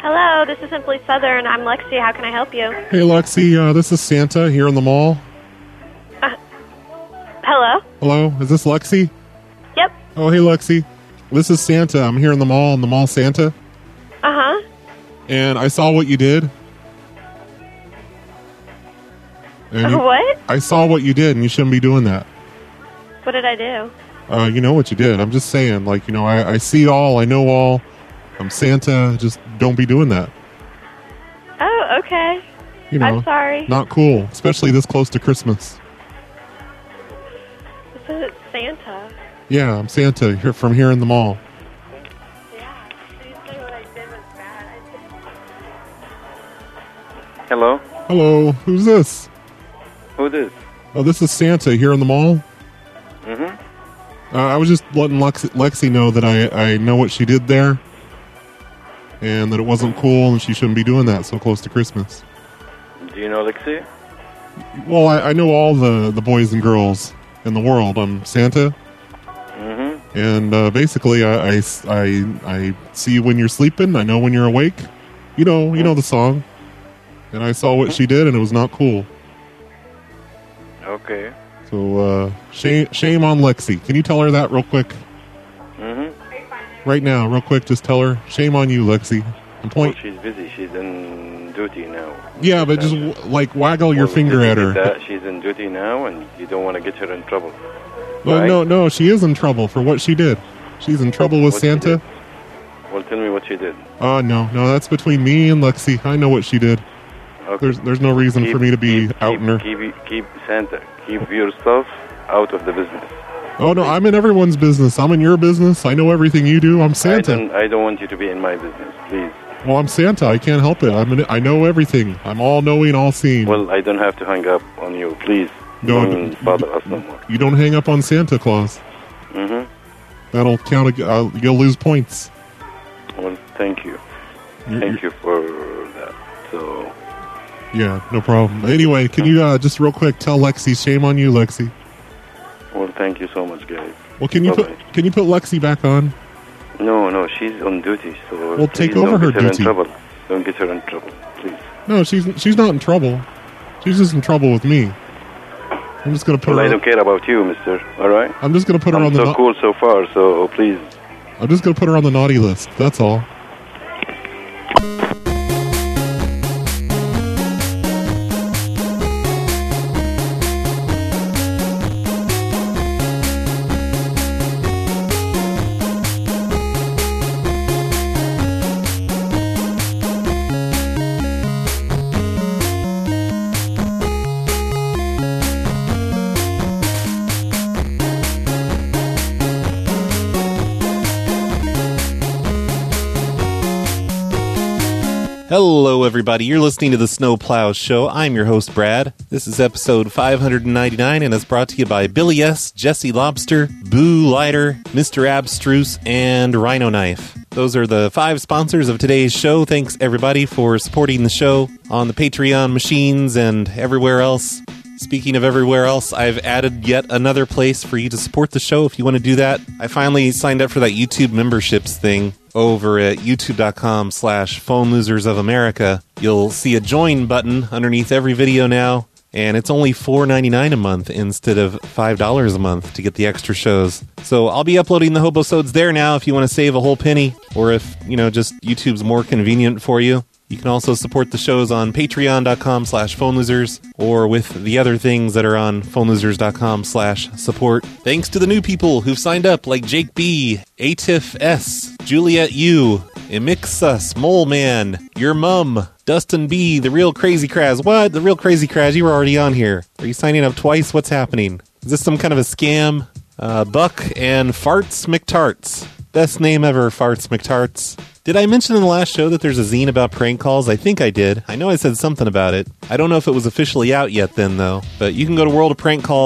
Hello, this is Simply Southern. I'm Lexi. How can I help you? Hey, Lexi, this is Santa here in the mall. Hello? Hello, is this Lexi? Yep. Oh, hey, Lexi. This is Santa. I'm here in the mall Santa. Uh-huh. And I saw what you did. And What? I saw what you did, and you shouldn't be doing that. What did I do? You know what you did. I'm just saying, like, you know, I see all, I know all. I'm Santa. Just don't be doing that. Oh, okay. You know, I'm sorry. Not cool, especially this close to Christmas. This is Santa. Yeah, I'm Santa here from here in the mall. Yeah, so you say what I did was bad. Hello? Hello, who's this? Who this? Oh, this is Santa here in the mall. Mm-hmm. I was just letting Lexi know that I know what she did there. And that it wasn't cool and she shouldn't be doing that so close to Christmas. Do you know Lexi? Well, I know all the boys and girls in the world. I'm Santa. Mm-hmm. And basically, I see you when you're sleeping. I know when you're awake. You know the song. And I saw what she did, and it was not cool. Okay. So, shame on Lexi. Can you tell her that real quick? Mm-hmm. Right now, real quick, just tell her, shame on you, Lexi. And point. Well, she's busy. She's in duty now. Yeah, but just, waggle your finger at her. She's in duty now, and you don't want to get her in trouble. Well, right? no, she is in trouble for what she did. She's in trouble with Santa. Well, tell me what she did. No, that's between me and Lexi. I know what she did. Okay. There's no reason for me to be outing her. Keep Santa. Keep your stuff out of the business. Oh, no, I'm in everyone's business. I'm in your business. I know everything you do. I'm Santa. I don't want you to be in my business, please. Well, I'm Santa. I can't help it. I know everything. I'm all knowing, all seeing. Well, I don't have to hang up on you, please. Don't bother us no more. You don't hang up on Santa Claus. Mm-hmm. That'll count. You'll lose points. Well, thank you. Thank you for that. So. Yeah, no problem. Anyway, can you just real quick tell Lexi, shame on you, Lexi? Well, thank you so much, guys. Well, can you put Lexi back on? No, she's on duty, so well, take over her duty. Don't get her in trouble, please. No, she's not in trouble. She's just in trouble with me. I'm just gonna put her. I don't care about you, Mister. All right. I'm just gonna put her on the. So cool so far, so please. I'm just gonna put her on the naughty list. That's all. Hello, everybody. You're listening to the Snowplow Show. I'm your host, Brad. This is episode 599, and it's brought to you by Billy S., Jesse Lobster, Boo Lighter, Mr. Abstruse, and Rhino Knife. Those are the 5 sponsors of today's show. Thanks, everybody, for supporting the show on the Patreon machines and everywhere else. Speaking of everywhere else, I've added yet another place for you to support the show if you want to do that. I finally signed up for that YouTube memberships thing over at youtube.com/PhoneLosersOfAmerica. You'll see a join button underneath every video now, and it's only $4.99 a month instead of $5 a month to get the extra shows. So I'll be uploading the Hobosodes there now if you want to save a whole penny, or if, just YouTube's more convenient for you. You can also support the shows on patreon.com/phonelosers or with the other things that are on phonelosers.com/support. Thanks to the new people who've signed up, like Jake B, Atif S, Juliet U, Emixus, Mole Man, Your Mum, Dustin B, The Real Crazy Kraz. What? The Real Crazy Kraz? You were already on here. Are you signing up twice? What's happening? Is this some kind of a scam? Buck and Farts McTarts. Best name ever, Farts McTarts. Did I mention in the last show that there's a zine about prank calls? I think I did. I know I said something about it. I don't know if it was officially out yet then, though. But you can go to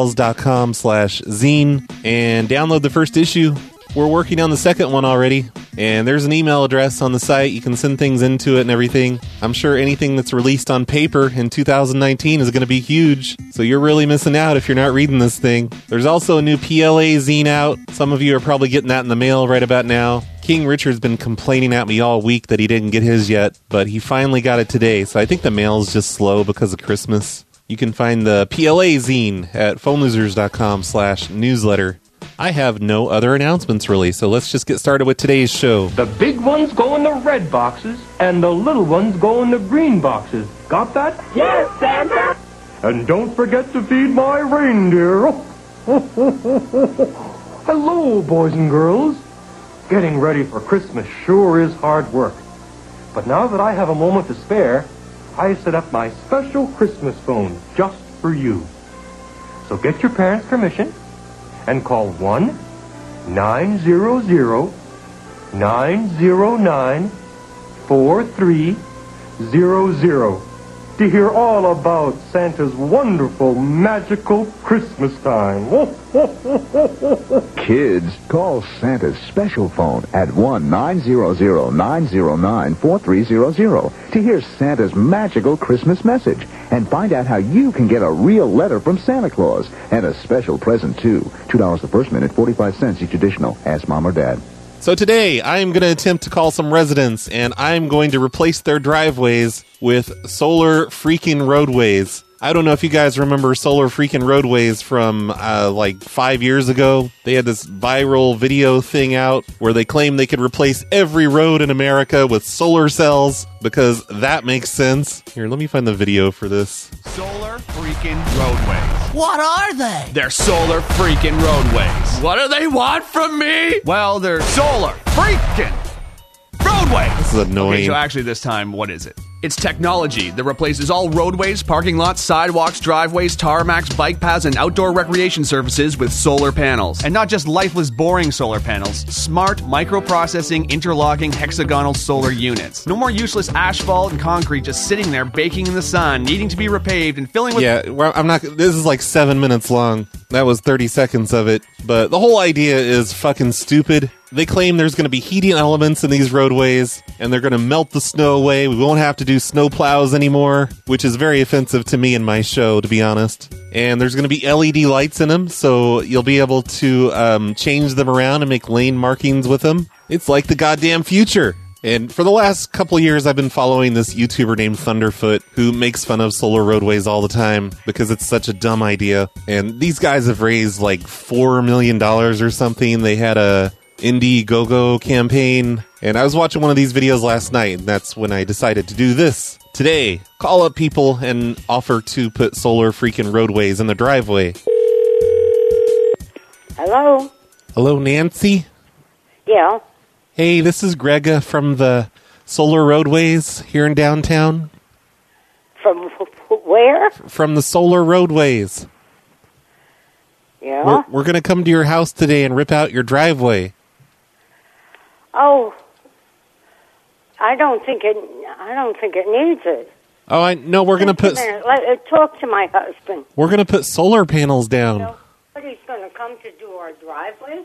worldofprankcalls.com/zine and download the first issue. We're working on the second one already. And there's an email address on the site. You can send things into it and everything. I'm sure anything that's released on paper in 2019 is going to be huge. So you're really missing out if you're not reading this thing. There's also a new PLA zine out. Some of you are probably getting that in the mail right about now. King Richard's been complaining at me all week that he didn't get his yet, but he finally got it today. So I think the mail's just slow because of Christmas. You can find the PLA zine at phonelosers.com/newsletter. I have no other announcements, really, so let's just get started with today's show. The big ones go in the red boxes, and the little ones go in the green boxes. Got that? Yes, Santa. And don't forget to feed my reindeer. Hello, boys and girls. Getting ready for Christmas sure is hard work. But now that I have a moment to spare, I set up my special Christmas phone just for you. So get your parents' permission and call 1-900-909-4300 to hear all about Santa's wonderful, magical Christmas time. Kids, call Santa's special phone at 1-900-909-4300 to hear Santa's magical Christmas message and find out how you can get a real letter from Santa Claus and a special present, too. $2 the first minute, 45 cents each additional. Ask Mom or Dad. So today, I'm going to attempt to call some residents, and I'm going to replace their driveways with solar freaking roadways. I don't know if you guys remember Solar Freaking Roadways from like 5 years ago. They had this viral video thing out where they claimed they could replace every road in America with solar cells because that makes sense. Here, let me find the video for this. Solar Freaking Roadways. What are they? They're solar freaking roadways. What do they want from me? Well, they're solar freaking roadways. This is annoying. Okay, so actually this time, what is it? It's technology that replaces all roadways, parking lots, sidewalks, driveways, tarmacs, bike paths, and outdoor recreation surfaces with solar panels. And not just lifeless, boring solar panels. Smart, microprocessing, interlocking, hexagonal solar units. No more useless asphalt and concrete just sitting there baking in the sun, needing to be repaved and filling with... Yeah, well, I'm not... This is like 7 minutes long. That was 30 seconds of it. But the whole idea is fucking stupid. They claim there's going to be heating elements in these roadways, and they're going to melt the snow away. We won't have to do snow plows anymore, which is very offensive to me and my show, to be honest. And there's going to be LED lights in them, so you'll be able to change them around and make lane markings with them. It's like the goddamn future. And for the last couple of years, I've been following this YouTuber named Thunderfoot, who makes fun of solar roadways all the time because it's such a dumb idea. And these guys have raised like $4 million or something. They had a Indiegogo campaign, and I was watching one of these videos last night, and that's when I decided to do this. Today, call up people and offer to put solar freaking roadways in the driveway. Hello? Hello, Nancy? Yeah. Hey, this is Grega from the Solar Roadways here in downtown. From where? From the Solar Roadways. Yeah? We're going to come to your house today and rip out your driveway. Oh, I don't think it needs it. Oh, I know. We're going to put... Talk to my husband. We're going to put solar panels down. Nobody's going to come to do our driveway?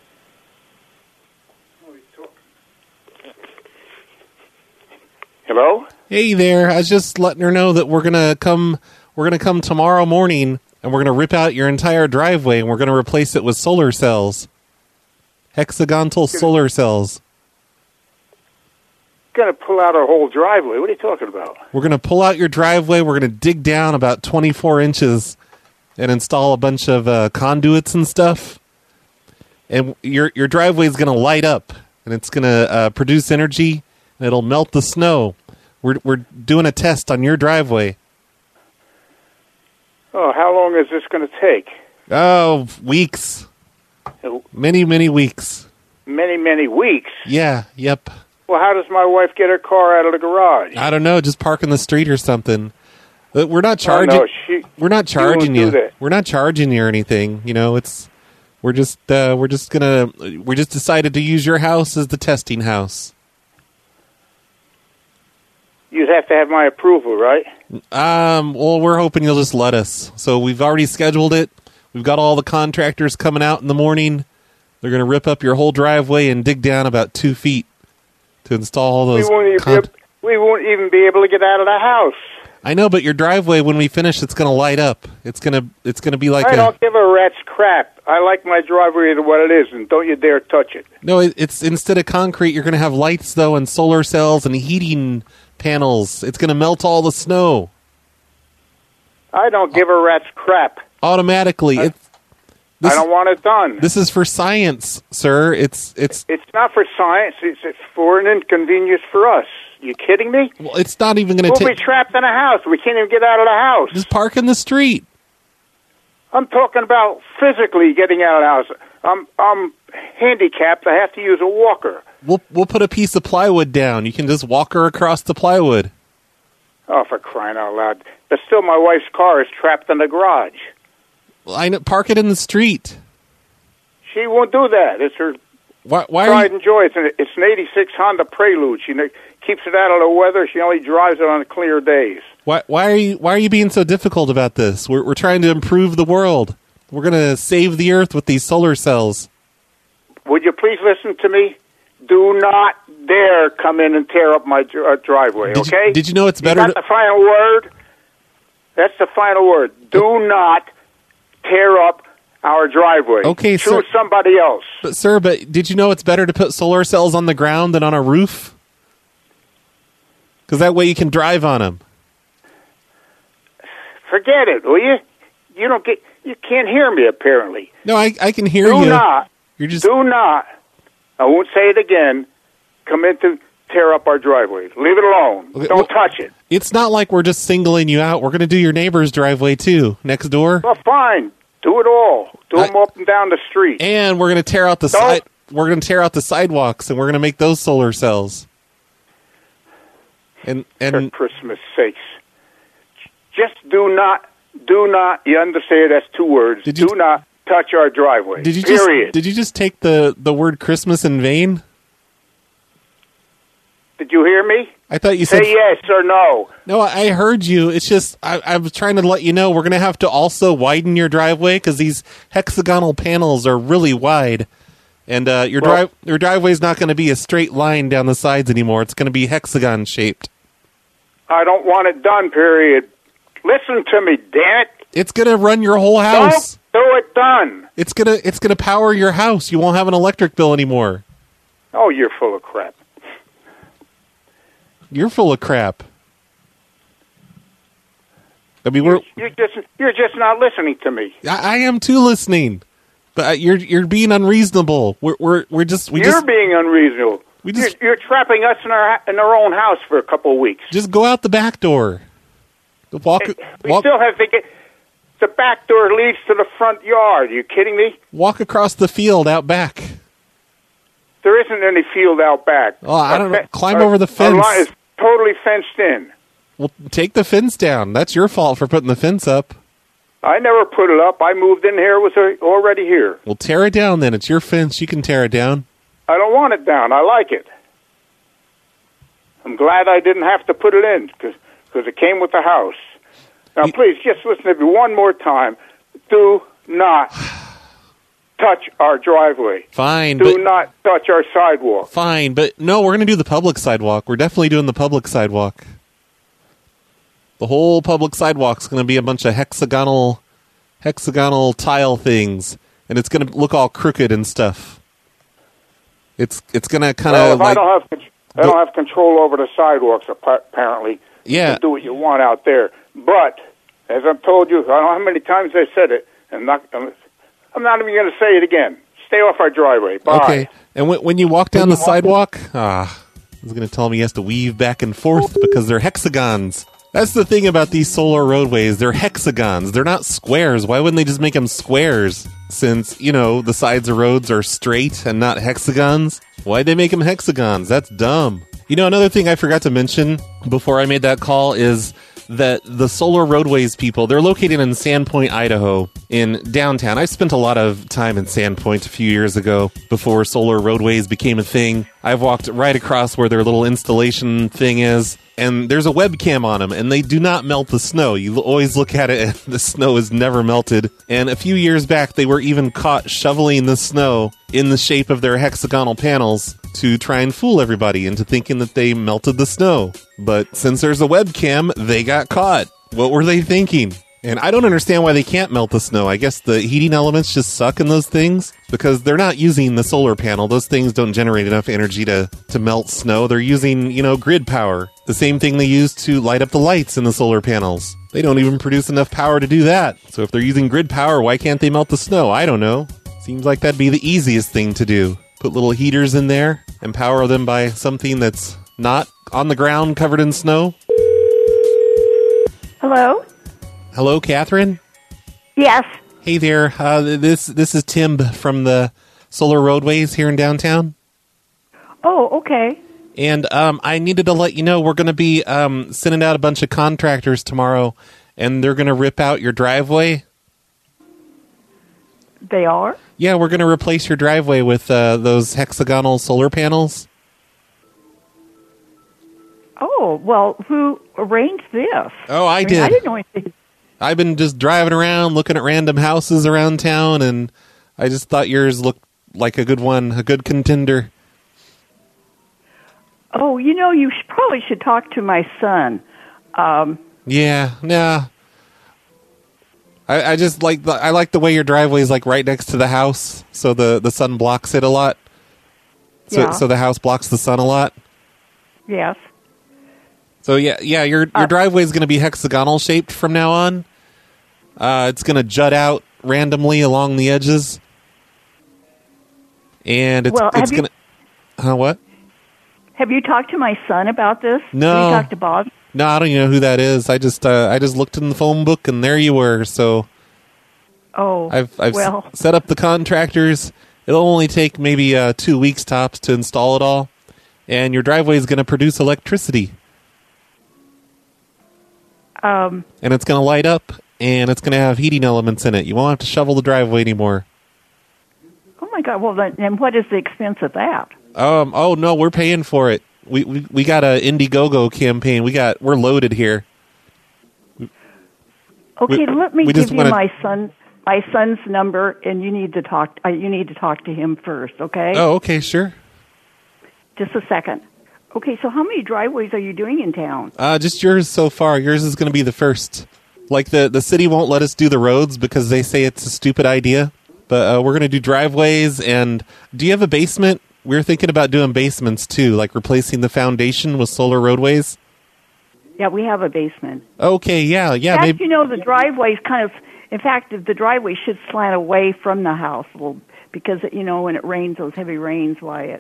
Hello? Hey there. I was just letting her know that we're going to come tomorrow morning, and we're going to rip out your entire driveway, and we're going to replace it with solar cells. Hexagonal solar cells. Going to pull out our whole driveway. What are you talking about? We're going to pull out your driveway. We're going to dig down about 24 inches and install a bunch of conduits and stuff. And your driveway is going to light up, and it's going to produce energy, and it'll melt the snow. We're doing a test on your driveway. Oh, how long is this going to take? Oh, weeks. Many, many weeks. Many, many weeks? Yeah, yep. Well, how does my wife get her car out of the garage? I don't know, just park in the street or something. We're not charging. Oh, no, we're not charging you. That. We're not charging you or anything. You know, we're just decided to use your house as the testing house. You'd have to have my approval, right? Well, we're hoping you'll just let us. So we've already scheduled it. We've got all the contractors coming out in the morning, They're going to rip up your whole driveway and dig down about 2 feet to install all those. We won't even be able to get out of the house. I know, but your driveway, when we finish, it's going to light up. It's going to be like I don't give a rat's crap. I like my driveway to what it is, and don't you dare touch it. No, it's instead of concrete, you're going to have lights, though, and solar cells and heating panels. It's going to melt all the snow. I don't give a rat's crap. Automatically. I don't want it done. This is for science, sir. It's not for science. It's for an inconvenience for us. You kidding me? Well, it's not even going to We'll be trapped in a house. We can't even get out of the house. Just park in the street. I'm talking about physically getting out of the house. I'm handicapped. I have to use a walker. We'll put a piece of plywood down. You can just walk her across the plywood. Oh, for crying out loud. But still, my wife's car is trapped in the garage. Well, I know, park it in the street. She won't do that. It's her why pride and joy. It's an 86 Honda Prelude. She keeps it out of the weather. She only drives it on clear days. Why are you being so difficult about this? We're trying to improve the world. We're going to save the earth with these solar cells. Would you please listen to me? Do not dare come in and tear up my driveway, okay? Did you know it's better? Is that the final word? That's the final word. Do not tear up our driveway. Okay, choose somebody else. But did you know it's better to put solar cells on the ground than on a roof? Because that way you can drive on them. Forget it, will you? You can't hear me, apparently. No, I can hear you. Do not. Do not. I won't say it again. Come in to tear up our driveway. Leave it alone. Okay, Don't touch it. It's not like we're just singling you out. We're going to do your neighbor's driveway, too, next door. Well, fine. Do it all. Do them up and down the street. And we're going to tear out the We're going to tear out the sidewalks, and we're going to make those solar cells. And for Christmas sakes, just do not. You understand? That's 2 words. Do not touch our driveway. Period. Did you just take the word Christmas in vain? Did you hear me? I thought you said... Say yes or no. No, I heard you. It's just, I was trying to let you know we're going to have to also widen your driveway because these hexagonal panels are really wide. And your driveway's not going to be a straight line down the sides anymore. It's going to be hexagon-shaped. I don't want it done, period. Listen to me, damn it. It's going to run your whole house. Don't do it done. It's gonna power your house. You won't have an electric bill anymore. Oh, you're full of crap. You're full of crap. I mean, you're just not listening to me. I am too listening, but you're being unreasonable. You're being unreasonable. You're trapping us in our own house for a couple of weeks. Just go out the back door. We still have to get. The back door leads to the front yard. Are you kidding me? Walk across the field out back. There isn't any field out back. Oh, I don't know. Climb over the fence. Our line is totally fenced in. Well, take the fence down. That's your fault for putting the fence up. I never put it up. I moved in here. It was already here. Well, tear it down then. It's your fence. You can tear it down. I don't want it down. I like it. I'm glad I didn't have to put it in because it came with the house. Now, please, just listen to me one more time. Do not touch our driveway. Fine. Do not touch our sidewalk. Fine, but no, we're going to do the public sidewalk. We're definitely doing the public sidewalk. The whole public sidewalk's going to be a bunch of hexagonal tile things, and it's going to look all crooked and stuff. It's going to kind of like... I don't have control over the sidewalks, apparently. Yeah. You can do what you want out there. But, as I've told you, I don't know how many times I said it, and I'm not even going to say it again. Stay off our driveway. Bye. Okay. And when you walk down the sidewalk, I was going to tell him he has to weave back and forth because they're hexagons. That's the thing about these solar roadways. They're hexagons. They're not squares. Why wouldn't they just make them squares? Since, the sides of roads are straight and not hexagons. Why'd they make them hexagons? That's dumb. Another thing I forgot to mention before I made that call is that the Solar Roadways people, they're located in Sandpoint, Idaho, in downtown. I spent a lot of time in Sandpoint a few years ago before Solar Roadways became a thing. I've walked right across where their little installation thing is, and there's a webcam on them, and they do not melt the snow. You always look at it, and the snow is never melted. And a few years back, they were even caught shoveling the snow in the shape of their hexagonal panels to try and fool everybody into thinking that they melted the snow. But since there's a webcam, they got caught. What were they thinking? And I don't understand why they can't melt the snow. I guess the heating elements just suck in those things because they're not using the solar panel. Those things don't generate enough energy to melt snow. They're using, grid power. The same thing they use to light up the lights in the solar panels. They don't even produce enough power to do that. So if they're using grid power, why can't they melt the snow? I don't know. Seems like that'd be the easiest thing to do. Put little heaters in there and power them by something that's not on the ground covered in snow. Hello? Hello, Catherine? Yes. Hey there. This is Tim from the Solar Roadways here in downtown. Oh, okay. And I needed to let you know we're going to be sending out a bunch of contractors tomorrow, and they're going to rip out your driveway. They are? Yeah, we're going to replace your driveway with those hexagonal solar panels. Oh, well, who arranged this? Oh, I did. I didn't know anything. I've been just driving around, looking at random houses around town, and I just thought yours looked like a good one, a good contender. Oh, you probably should talk to my son. Yeah, nah. I just like the way your driveway is like right next to the house, so the sun blocks it a lot. So the house blocks the sun a lot. Yes. So yeah, your driveway is going to be hexagonal shaped from now on. It's going to jut out randomly along the edges, and it's going to. What? Have you talked to my son about this? No. Have you talked to Bob? No, I don't even know who that is. I just looked in the phone book, and there you were. So. Oh. I've set up the contractors. It'll only take maybe 2 weeks tops to install it all, and your driveway is going to produce electricity. And it's going to light up, and it's going to have heating elements in it. You won't have to shovel the driveway anymore. Oh my God! Well, then what is the expense of that? Oh no, we're paying for it. We got a Indiegogo campaign. We're loaded here. Okay, let me give you my son's number, and you need to talk to him first. Okay? Oh, okay, sure. Just a second. Okay, so how many driveways are you doing in town? Just yours so far. Yours is going to be the first. Like the city won't let us do the roads because they say it's a stupid idea. But we're going to do driveways. And do you have a basement? We're thinking about doing basements too, like replacing the foundation with solar roadways. Yeah, we have a basement. Okay, yeah. In fact, the driveway's kind of. In fact, the driveway should slant away from the house, because when it rains, those heavy rains,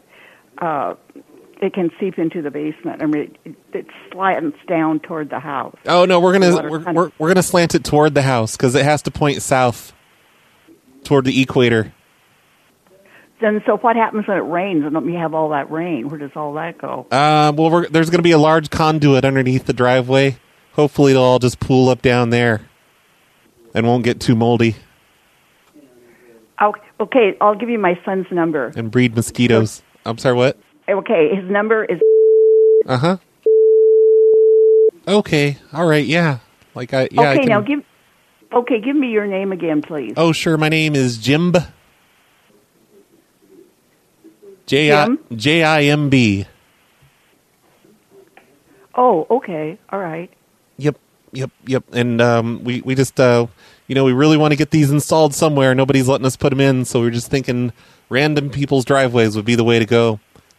it can seep into the basement. I mean, it slants down toward the house. Oh no, we're gonna slant it toward the house because it has to point south toward the equator. Then, so what happens when it rains and you have all that rain? Where does all that go? Well, there's going to be a large conduit underneath the driveway. Hopefully, it'll all just pool up down there and won't get too moldy. Okay, I'll give you my son's number. And breed mosquitoes. I'm sorry, what? Okay, his number is... Uh-huh. Okay, all right, yeah. Give me your name again, please. Oh, sure, my name is Jimb. Jimb. Oh, okay, all right. Yep. And we just, we really want to get these installed somewhere. Nobody's letting us put them in, so we're just thinking random people's driveways would be the way to go.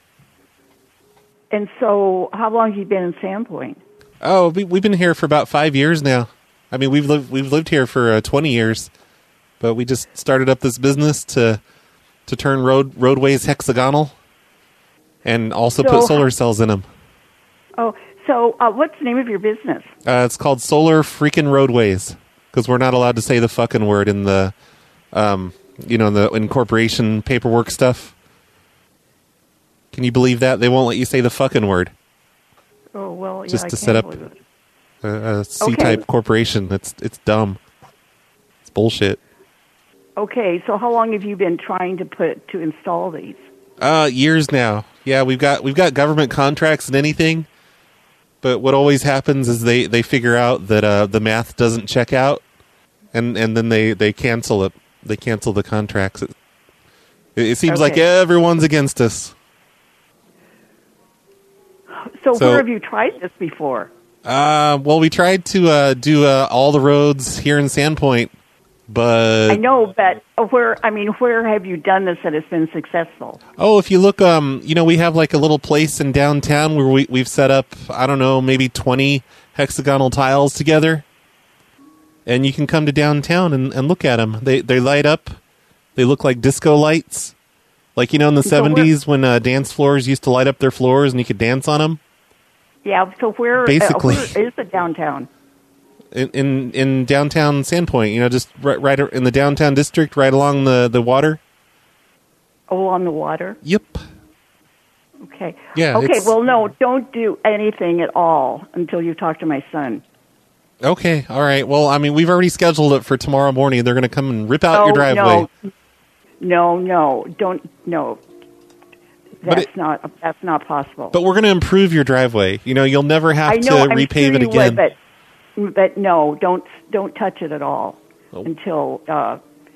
And so, how long have you been in Sandpoint? Oh, we've been here for about 5 years now. I mean, we've lived here for 20 years, but we just started up this business to turn roadways hexagonal, and also put solar cells in them. Oh, so what's the name of your business? It's called Solar Freaking Roadways, because we're not allowed to say the fucking word in the, in the incorporation paperwork stuff. Can you believe that? They won't let you say the fucking word. Oh, well, just to set up. a C-type corporation. It's dumb. It's bullshit. Okay, so how long have you been trying to install these? Years now. Yeah, we've got government contracts and anything, but what always happens is they figure out that the math doesn't check out, and then they cancel it. They cancel the contracts. It seems like everyone's against us. So where have you tried this before? Well, we tried to do all the roads here in Sandpoint, but I know, but where have you done this that has been successful? Oh, if you look, we have like a little place in downtown where we've set up, I don't know, maybe 20 hexagonal tiles together, and you can come to downtown and look at them. They light up. They look like disco lights, like in the 70s when dance floors used to light up their floors and you could dance on them. Yeah, so where is the downtown? In downtown Sandpoint, just right in the downtown district, right along the water. Oh, on the water? Yep. Okay. Yeah. Okay, well, no, don't do anything at all until you talk to my son. Okay, all right. Well, we've already scheduled it for tomorrow morning. They're going to come and rip out your driveway. No, don't. That's not possible. But we're going to improve your driveway. You'll never have to repave it again. But no, don't touch it at all until I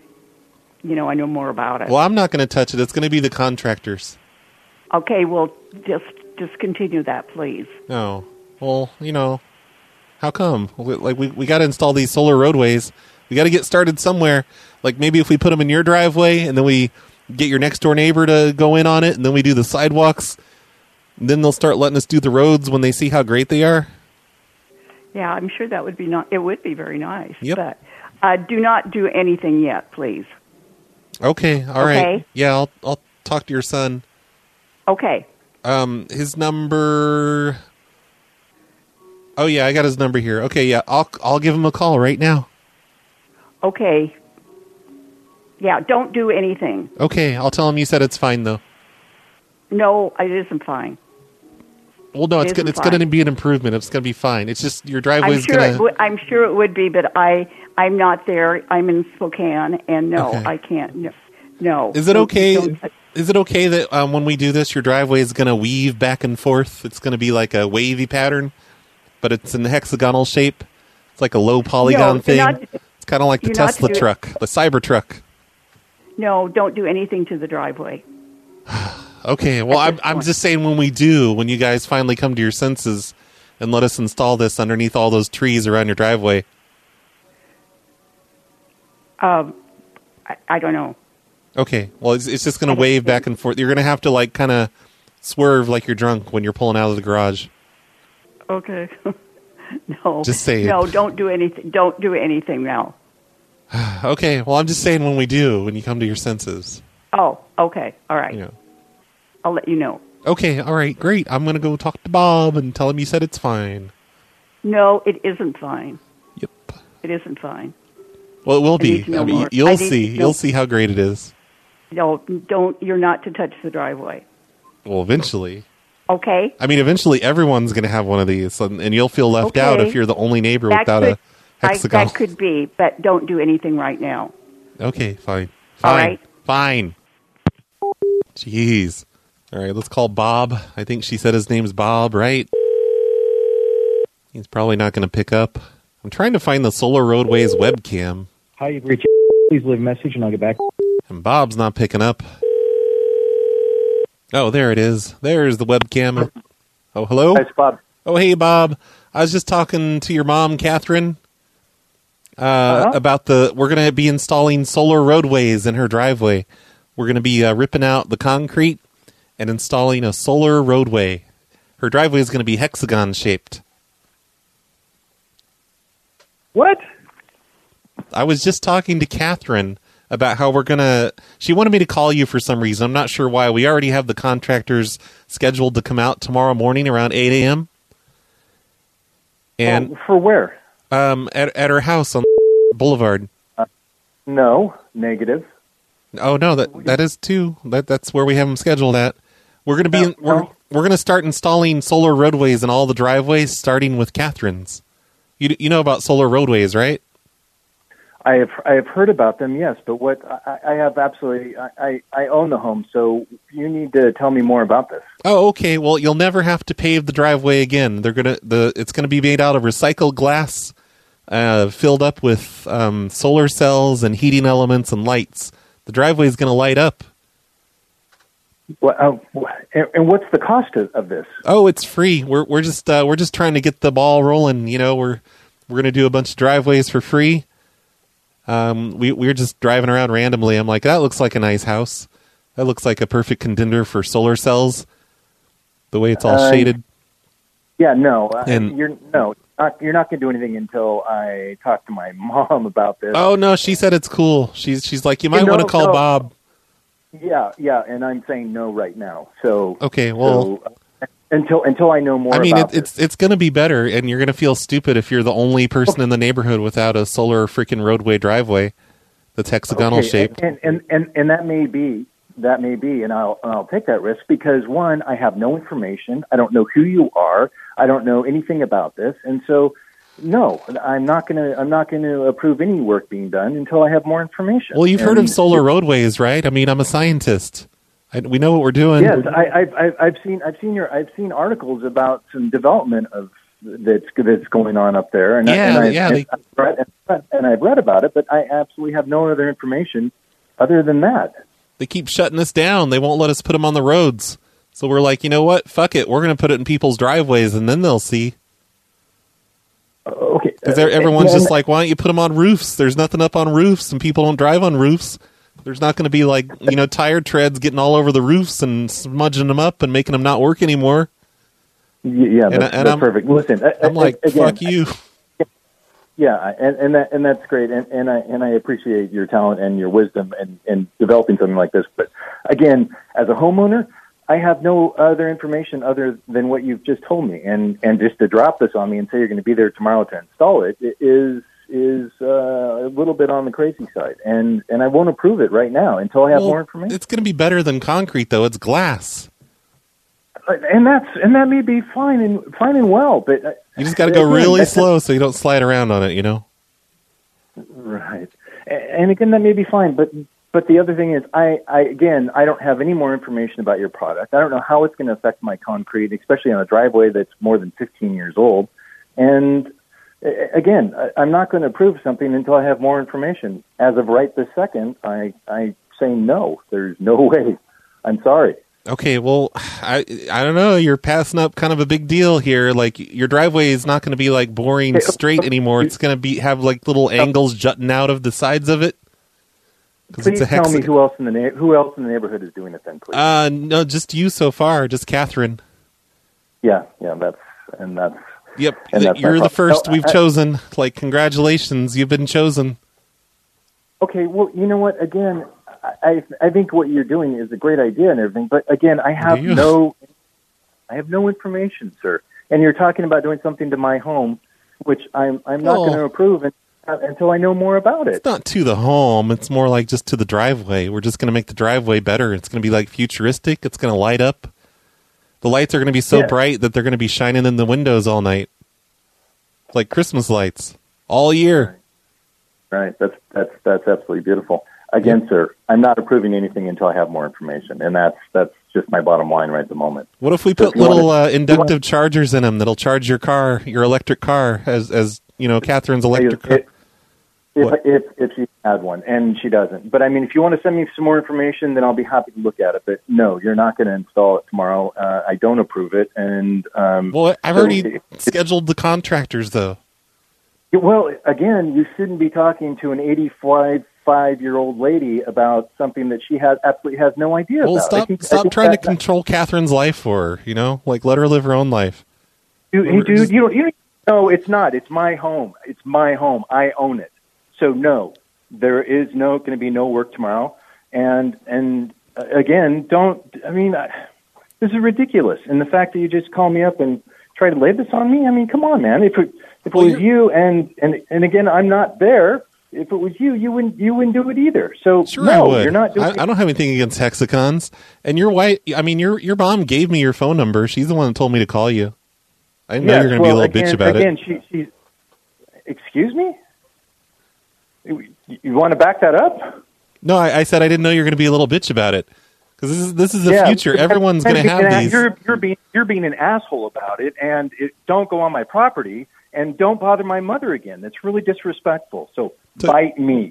know more about it. Well, I'm not going to touch it. It's going to be the contractors. Okay, well, just continue that, please. No, well, how come? We got to install these solar roadways. We got to get started somewhere. Like maybe if we put them in your driveway and then we get your next door neighbor to go in on it, and then we do the sidewalks. Then they'll start letting us do the roads when they see how great they are. Yeah, I'm sure that would be it would be very nice. Yep. But do not do anything yet, please. Okay. All right. Yeah, I'll talk to your son. Okay. His number. Oh yeah, I got his number here. Okay, yeah, I'll give him a call right now. Okay. Yeah, don't do anything. Okay, I'll tell him you said it's fine, though. No, it isn't fine. Well, no, it's going to be an improvement. It's going to be fine. It's just your driveway's going to... I'm sure it would be, but I'm not there. I'm in Spokane, and no, okay. I can't. No. Is it okay? Is it okay that when we do this, your driveway is going to weave back and forth? It's going to be like a wavy pattern, but it's in the hexagonal shape. It's like a low polygon thing. It's kind of like the Tesla truck, the Cybertruck. No, don't do anything to the driveway. Okay, well, I'm just saying when you guys finally come to your senses and let us install this underneath all those trees around your driveway. I don't know. Okay, well, it's just going to wave back and forth. You're going to have to, kind of swerve like you're drunk when you're pulling out of the garage. Okay. No. Just say it. No, don't do anything. Don't do anything now. Okay, well, I'm just saying when you come to your senses. Oh, okay. All right. I'll let you know. Okay, all right, great. I'm going to go talk to Bob and tell him you said it's fine. No, it isn't fine. Yep. It isn't fine. Well, it will be. You'll see. You'll see how great it is. No, don't. You're not to touch the driveway. Well, eventually. Okay. Eventually everyone's going to have one of these, and you'll feel left out if you're the only neighbor without a hexagon. That could be, but don't do anything right now. Okay, fine. All right. Fine. Jeez. All right, let's call Bob. I think she said his name's Bob, right? He's probably not going to pick up. I'm trying to find the Solar Roadways webcam. Hi, you've reached. Please leave a message and I'll get back. And Bob's not picking up. Oh, there it is. There's the webcam. Oh, hello? Hi, it's Bob. Oh, hey, Bob. I was just talking to your mom, Catherine, about we're going to be installing solar roadways in her driveway. We're going to be ripping out the concrete and installing a solar roadway. Her driveway is going to be hexagon-shaped. What? I was just talking to Catherine about how we're going to... She wanted me to call you for some reason. I'm not sure why. We already have the contractors scheduled to come out tomorrow morning around 8 a.m. And for where? At her house on Boulevard. No, negative. Oh no, that is too. That's where we have them scheduled at. We're going to be we're going to start installing solar roadways in all the driveways, starting with Catherine's. You know about solar roadways, right? I have heard about them, yes, but what I have absolutely I own the home, so you need to tell me more about this. Oh, okay. Well, you'll never have to pave the driveway again. It's gonna be made out of recycled glass, filled up with solar cells and heating elements and lights. The driveway is gonna light up. Well, and what's the cost of this? Oh, it's free. We're just trying to get the ball rolling. You know, we're gonna do a bunch of driveways for free. We're just driving around randomly. I'm like, that looks like a nice house. That looks like a perfect contender for solar cells. The way it's all shaded. Yeah, no, you're not going to do anything until I talk to my mom about this. Oh no, she said it's cool. She's like, you might want to call Bob. Yeah, and I'm saying no right now. So okay, well. Until I know more. I mean, about it's going to be better, and you're going to feel stupid if you're the only person in the neighborhood without a solar freaking roadway driveway that's hexagonal shaped. And that may be, and I'll take that risk because one, I have no information. I don't know who you are. I don't know anything about this, and so no, I'm not gonna approve any work being done until I have more information. Well, you've heard of solar roadways, right? I mean, I'm a scientist. We know what we're doing. Yes, I've seen articles about some development of that's going on up there, and I've read about it, but I absolutely have no other information other than that. They keep shutting us down. They won't let us put them on the roads. So we're like, you know what? Fuck it. We're going to put it in people's driveways, and then they'll see. Okay. Because everyone's just like, why don't you put them on roofs? There's nothing up on roofs, and people don't drive on roofs. There's not going to be like, tire treads getting all over the roofs and smudging them up and making them not work anymore. Yeah, that's perfect. Listen, I'm like, again, fuck you. Yeah, and that's great, and I appreciate your talent and your wisdom in developing something like this. But again, as a homeowner, I have no other information other than what you've just told me, and just to drop this on me and say you're going to be there tomorrow to install it is a little bit on the crazy side, and I won't approve it right now until I have more information. It's going to be better than concrete, though. It's glass, and that may be fine and well, but you just got to go really slow so you don't slide around on it. Right, and again, that may be fine, but the other thing is, I don't have any more information about your product. I don't know how it's going to affect my concrete, especially on a driveway that's more than 15 years old, and again, I'm not going to approve something until I have more information. As of right this second, I say no. There's no way. I'm sorry. Okay, well, I don't know. You're passing up kind of a big deal here. Like, your driveway is not going to be like boring straight anymore. It's going to have like little angles jutting out of the sides of it. Please tell me who else in the neighborhood is doing it then, please. No, just you so far, just Catherine. Yeah, that's. Yep, you're the first we've chosen. Like, congratulations, you've been chosen. Okay, well, you know what? Again, I think what you're doing is a great idea and everything, but again, I have no information, sir. And you're talking about doing something to my home, which I'm not going to approve until I know more about it. It's not to the home. It's more like just to the driveway. We're just going to make the driveway better. It's going to be like futuristic. It's going to light up. The lights are going to be so bright that they're going to be shining in the windows all night. Like Christmas lights all year. Right. That's absolutely beautiful. Again, sir, I'm not approving anything until I have more information, and that's just my bottom line right at the moment. What if we put little inductive chargers in them that'll charge your car, your electric car, as Catherine's electric car? If she had one, and she doesn't. But I mean, if you want to send me some more information, then I'll be happy to look at it. But no, you're not going to install it tomorrow. I don't approve it. And well, I've already scheduled the contractors, though. Well, again, you shouldn't be talking to an 85-year-old lady about something that she absolutely has no idea about. Well, stop trying to control Catherine's life for her. Like, let her live her own life. Dude, no, it's not. It's my home. It's my home. I own it. So no, there is going to be no work tomorrow. And again, this is ridiculous. And the fact that you just call me up and try to lay this on me, I mean, come on, man. If it was you, and again, I'm not there. If it was you wouldn't do it either. So sure, no, I would. You're not doing it. I don't have anything against hexagons. And your wife, your mom gave me your phone number. She's the one that told me to call you. I know you're going to be a little bitch about it. Excuse me? You want to back that up? No, I said I didn't know you were going to be a little bitch about it. Because this is the future. Everyone's going to have these. You're being an asshole about it, and don't go on my property, and don't bother my mother again. That's really disrespectful. So bite me.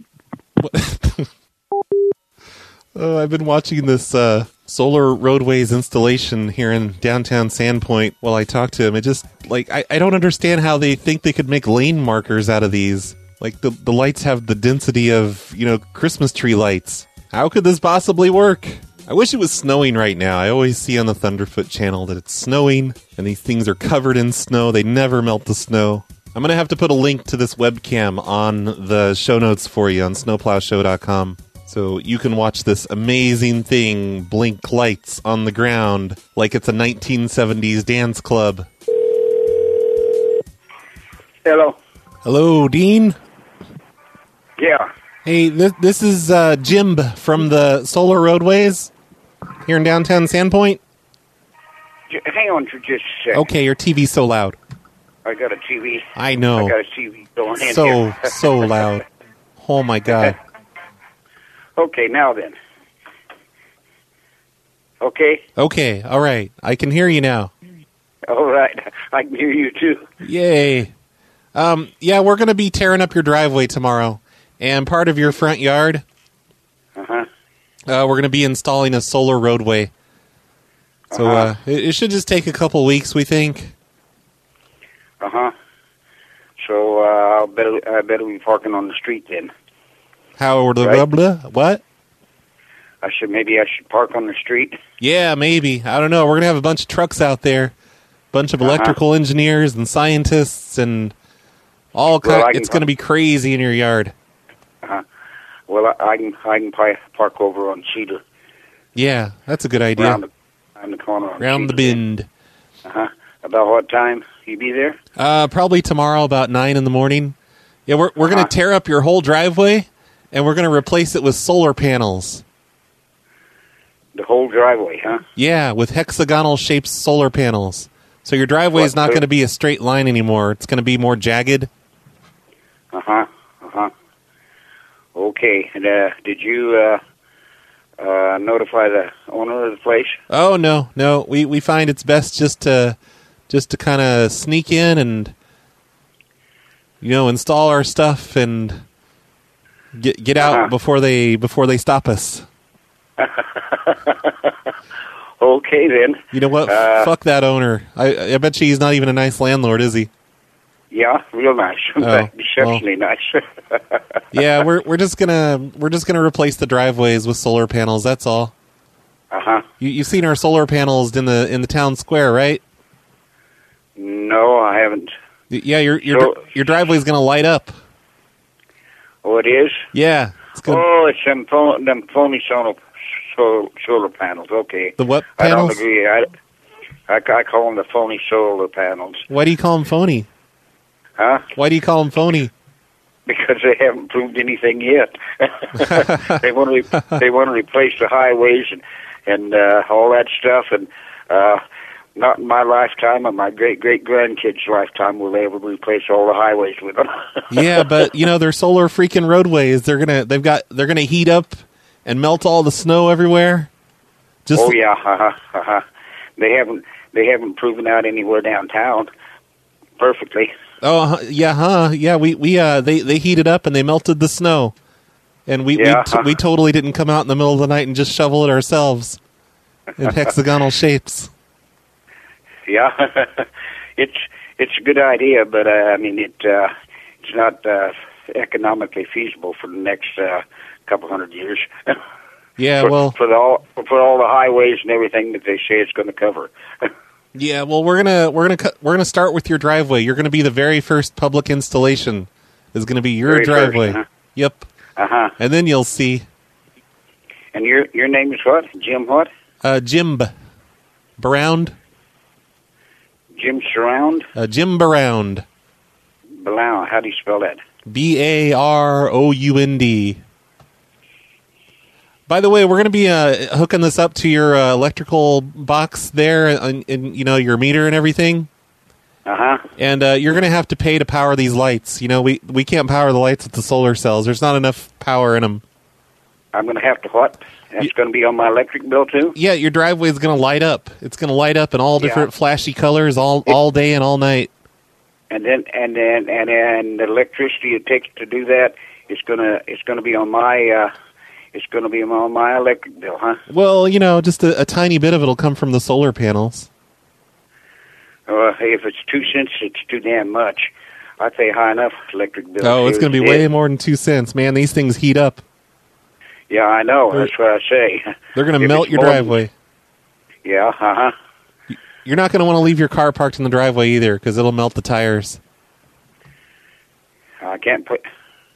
Oh, I've been watching this Solar Roadways installation here in downtown Sandpoint while I talk to him. It just, like, I don't understand how they think they could make lane markers out of these. Like, the lights have the density of, Christmas tree lights. How could this possibly work? I wish it was snowing right now. I always see on the Thunderfoot channel that it's snowing, and these things are covered in snow. They never melt the snow. I'm going to have to put a link to this webcam on the show notes for you on snowplowshow.com. So you can watch this amazing thing blink lights on the ground like it's a 1970s dance club. Hello. Hello, Dean? Yeah. Hey, this is Jim from the Solar Roadways here in downtown Sandpoint. Hang on for just a second. Okay, your TV's so loud. I got a TV. I know. I got a TV going in here. So loud. Oh, my God. Okay, now then. Okay? Okay, all right. I can hear you now. All right. I can hear you, too. Yay. Yeah, we're going to be tearing up your driveway tomorrow. And part of your front yard, Uh-huh. we're going to be installing a solar roadway. So it should just take a couple weeks, we think. Uh-huh. So I better be parking on the street then. How the right? What? Maybe I should park on the street. Yeah, maybe. I don't know. We're going to have a bunch of trucks out there. Bunch of electrical engineers and scientists and all kinds. It's going to be crazy in your yard. Uh-huh. Well, I can park over on Cedar. Yeah, that's a good idea. Around the corner. Round the bend. Uh-huh. About what time you be there? Probably tomorrow about 9 in the morning. Yeah, we're going to tear up your whole driveway, and we're going to replace it with solar panels. The whole driveway, huh? Yeah, with hexagonal-shaped solar panels. So your driveway is not going to be a straight line anymore. It's going to be more jagged. Uh-huh. Uh-huh. Okay. And did you notify the owner of the place? Oh, no. We find it's best just to kind of sneak in and install our stuff and get out before they stop us. Okay, then. You know what? Fuck that owner. I bet you he's not even a nice landlord, is he? Yeah, real nice. Exceptionally nice. Yeah, we're just gonna replace the driveways with solar panels. That's all. Uh-huh. You've seen our solar panels in the town square, right? No, I haven't. Yeah, your driveway's gonna light up. Oh, it is? Yeah. It's them phony solar panels. Okay. The what panels? I don't agree. I call them the phony solar panels. Why do you call them phony? Huh? Why do you call them phony? Because they haven't proved anything yet. They want to replace the highways and all that stuff, and not in my lifetime, or my great grandkids' lifetime will they ever replace all the highways with them. Yeah, but they're solar freaking roadways. They're gonna heat up and melt all the snow everywhere. They haven't proven out anywhere downtown perfectly. Oh yeah, yeah. They heated up and they melted the snow, and we totally didn't come out in the middle of the night and just shovel it ourselves in hexagonal shapes. Yeah, it's a good idea, but it's not economically feasible for the next couple hundred years. Yeah, for all the highways and everything that they say it's going to cover. Yeah, well, we're gonna start with your driveway. You're gonna be the very first public installation. Is gonna be your very driveway. First, Yep. Uh-huh. And then you'll see. And your name is what? Jim what? Jim Baround. Jim Surround? Jim Baround. Baround. How do you spell that? Baround. By the way, we're going to be hooking this up to your electrical box there and your meter and everything. And you're going to have to pay to power these lights. You know, we can't power the lights with the solar cells. There's not enough power in them. I'm going to have to what? That's going to be on my electric bill too? Yeah, your driveway is going to light up. It's going to light up in all different flashy colors all day and all night. And then the electricity it takes to do that it's going to be on my electric bill, huh? Well, you know, just a tiny bit of it'll come from the solar panels. Hey, if it's 2 cents, it's too damn much. I pay high enough electric bill. Oh, it's going to be way more than 2 cents, man. These things heat up. Yeah, I know. That's what I say. They're going to melt your driveway. Yeah, You're not going to want to leave your car parked in the driveway either, because it'll melt the tires. I can't put...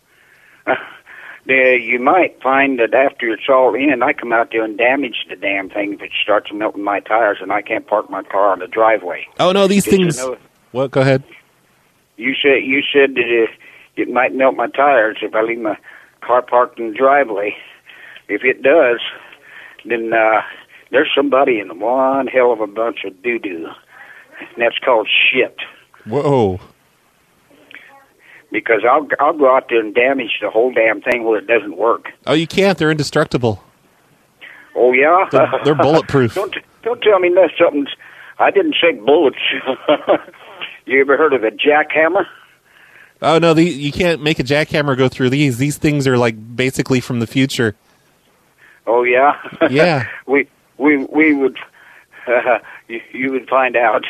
you might find that after it's all in, I come out there and damage the damn thing if it starts melting my tires, and I can't park my car on the driveway. Oh, no, these things... What? Go ahead. You said that it might melt my tires if I leave my car parked in the driveway. If it does, then there's somebody in one hell of a bunch of doo-doo, and that's called shit. Whoa. Because I'll go out there and damage the whole damn thing where it doesn't work. Oh, you can't. They're indestructible. Oh, yeah? They're bulletproof. Don't tell me that's something... I didn't say bullets. You ever heard of a jackhammer? Oh, no, you can't make a jackhammer go through these. These things are, like, basically from the future. Oh, yeah? Yeah. we would... you would find out.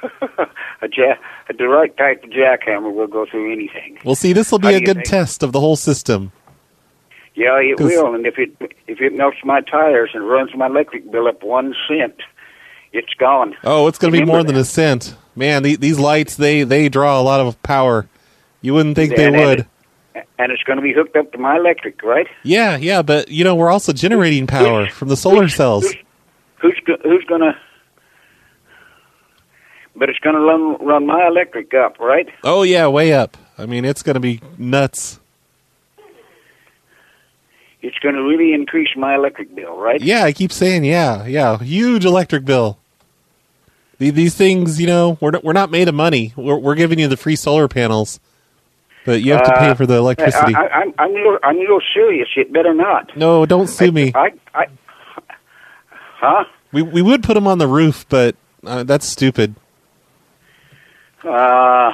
The right type of jackhammer will go through anything. Well, see, this will be a good test of the whole system. Yeah, it will. And if it melts my tires and runs my electric bill up 1 cent, it's gone. Oh, it's going to be more than a cent. Man, these lights, they draw a lot of power. You wouldn't think they would. And it's going to be hooked up to my electric, right? Yeah, but, you know, we're also generating power from the solar cells. Who's going to... But it's going to run my electric up, right? Oh, yeah, way up. I mean, it's going to be nuts. It's going to really increase my electric bill, right? Yeah, I keep saying, yeah. Huge electric bill. These things, you know, we're not made of money. We're giving you the free solar panels, but you have to pay for the electricity. I'm a little serious. It better not. No, don't sue me. Huh? We would put them on the roof, but that's stupid. How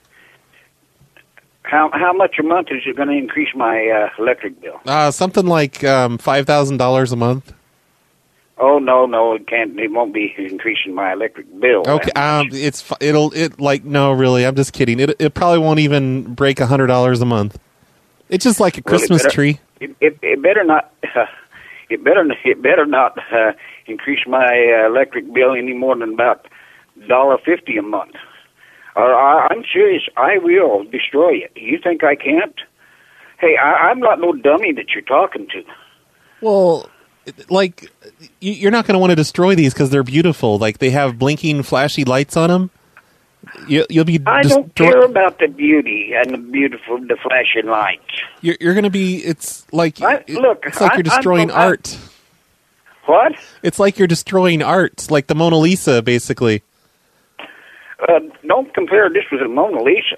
much a month is it going to increase my electric bill? Something like $5,000 a month. Oh no, it can't. It won't be increasing my electric bill. Okay, no, really. I'm just kidding. It probably won't even break $100 a month. It's just like a Christmas tree. It better not. It better not increase my electric bill any more than about $1.50 a month. I'm serious. I will destroy it. You think I can't? Hey, I'm not no dummy that you're talking to. Well, like, you're not going to want to destroy these because they're beautiful. Like, they have blinking, flashy lights on them. You'll be. I don't care about the beauty and the flashing lights. You're going to be. It's like it's like you're destroying art. What? It's like you're destroying art, like the Mona Lisa, basically. Don't compare this with the Mona Lisa.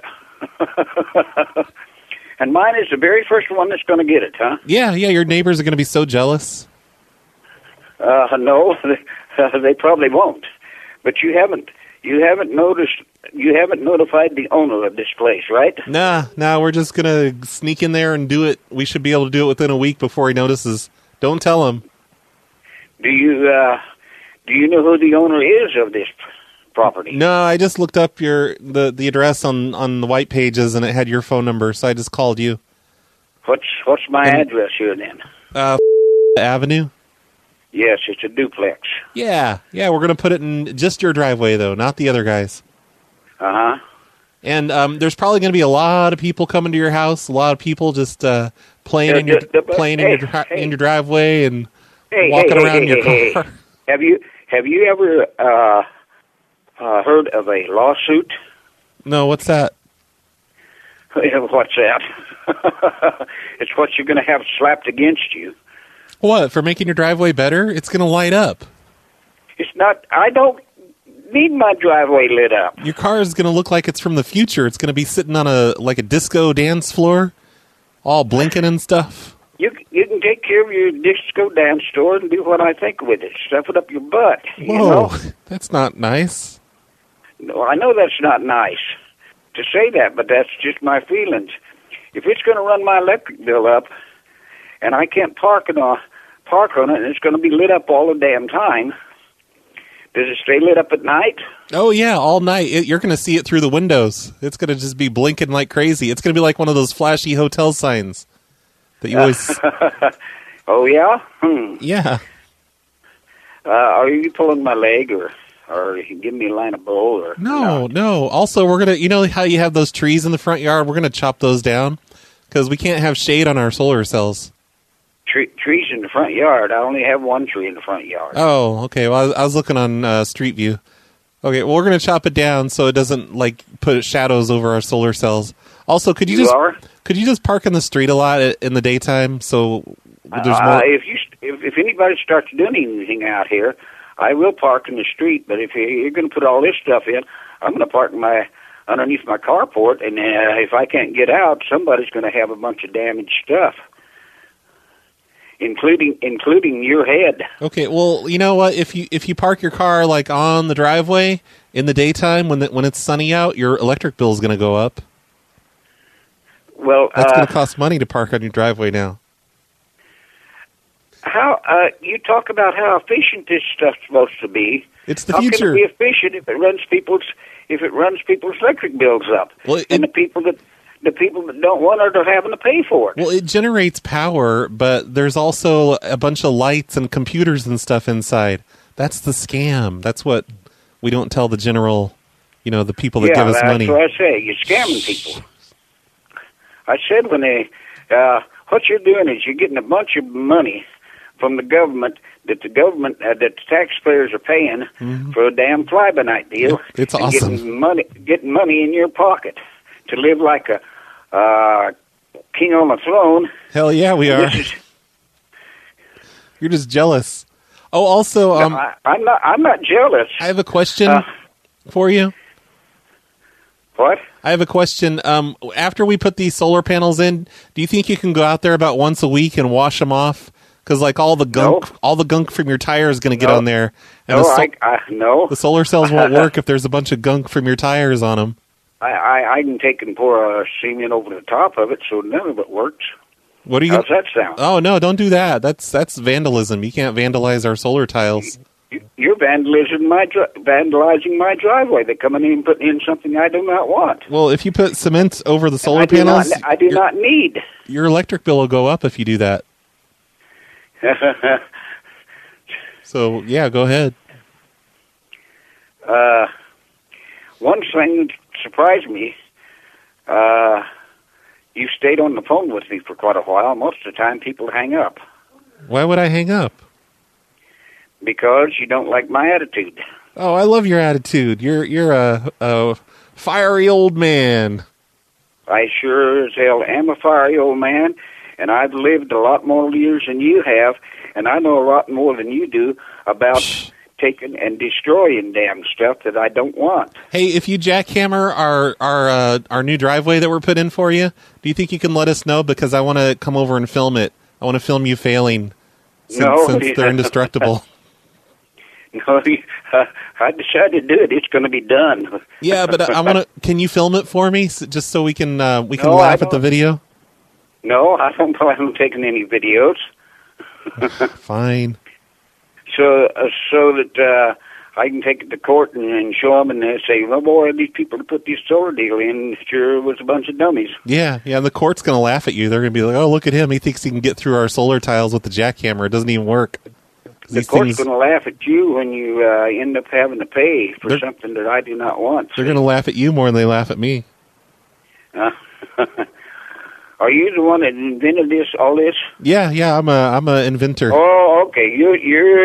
And mine is the very first one that's going to get it, huh? Yeah, your neighbors are going to be so jealous. No, they probably won't. But you haven't notified the owner of this place, right? Nah, we're just going to sneak in there and do it. We should be able to do it within a week before he notices. Don't tell him. Do you know who the owner is of this property? No, I just looked up the address on the white pages, and it had your phone number, so I just called you. What's my address here then? Avenue. Yes, it's a duplex. Yeah, we're going to put it in just your driveway, though, not the other guys. Uh-huh. And there's probably going to be a lot of people coming to your house, a lot of people just playing in your driveway and walking around in your car. Have you ever heard of a lawsuit? No, what's that? What's that? It's what you're going to have slapped against you. What, for making your driveway better? It's going to light up. It's not. I don't need my driveway lit up. Your car is going to look like it's from the future. It's going to be sitting on a disco dance floor, all blinking and stuff. You can take care of your disco dance store and do what I think with it. Stuff it up your butt. Whoa, you know? That's not nice. No, I know that's not nice to say that, but that's just my feelings. If it's going to run my electric bill up, and I can't park on it, and it's going to be lit up all the damn time, does it stay lit up at night? Oh, yeah, all night. You're going to see it through the windows. It's going to just be blinking like crazy. It's going to be like one of those flashy hotel signs that you always... Oh, yeah? Yeah. Are you pulling my leg, or you give me a line of bull? Or No. Also, we're going to... You know how you have those trees in the front yard? We're going to chop those down because we can't have shade on our solar cells. Trees in the front yard. I only have one tree in the front yard. Oh, okay. Well, I was looking on Street View. Okay, well, we're going to chop it down so it doesn't put shadows over our solar cells. Also, could you just park in the street a lot in the daytime so there's more? If anybody starts doing anything out here, I will park in the street. But if you're going to put all this stuff in, I'm going to park underneath my carport, and if I can't get out, somebody's going to have a bunch of damaged stuff. Including your head. Okay, well, you know what? If you park your car on the driveway in the daytime when it's sunny out, your electric bill is going to go up. Well, that's going to cost money to park on your driveway now. How you talk about how efficient this stuff's supposed to be? It's the how future. How can it be efficient if it runs people's electric bills up? Well, and the people that don't want it are having to pay for it. Well, it generates power, but there's also a bunch of lights and computers and stuff inside. That's the scam. That's what we don't tell the general, the people that give us money. Yeah, that's what I say. You're scamming people. I said what you're doing is you're getting a bunch of money from the government that the taxpayers are paying for a damn fly-by-night deal. It's awesome. Getting money in your pocket to live like a king on the throne. Hell yeah, we are. You're just jealous. Oh, also, I'm not jealous. I have a question for you. What? I have a question. After we put these solar panels in, do you think you can go out there about once a week and wash them off? Because all the gunk from your tire is going to get on there. And no. The solar cells won't work if there's a bunch of gunk from your tires on them. I can take and pour cement over the top of it, so none of it works. How's that sound? Oh no! Don't do that. That's vandalism. You can't vandalize our solar tiles. You're vandalizing my driveway. They're coming in and putting in something I do not want. Well, if you put cement over the solar panels, I do not need. Your electric bill will go up if you do that. So yeah, go ahead. One thing that surprised me, you stayed on the phone with me for quite a while. Most of the time, people hang up. Why would I hang up? Because you don't like my attitude. Oh, I love your attitude. You're a fiery old man. I sure as hell am a fiery old man, and I've lived a lot more years than you have, and I know a lot more than you do about taking and destroying damn stuff that I don't want. Hey, if you jackhammer our new driveway that we're put in for you, do you think you can let us know? Because I want to come over and film it. I want to film you failing since they're indestructible. No, I decided to do it. It's going to be done. Yeah, but I want to. Can you film it for me, just so we can laugh at the video? No, I don't plan on taking any videos. Fine. So that I can take it to court and show them, and they say, "Well, boy, these people that put this solar deal in sure was a bunch of dummies." Yeah. And the court's going to laugh at you. They're going to be like, "Oh, look at him! He thinks he can get through our solar tiles with the jackhammer. It doesn't even work." The court's going to laugh at you when you end up having to pay for something that I do not want. They're going to laugh at you more than they laugh at me. Are you the one that invented all this? Yeah, I'm a inventor. Oh, okay. You're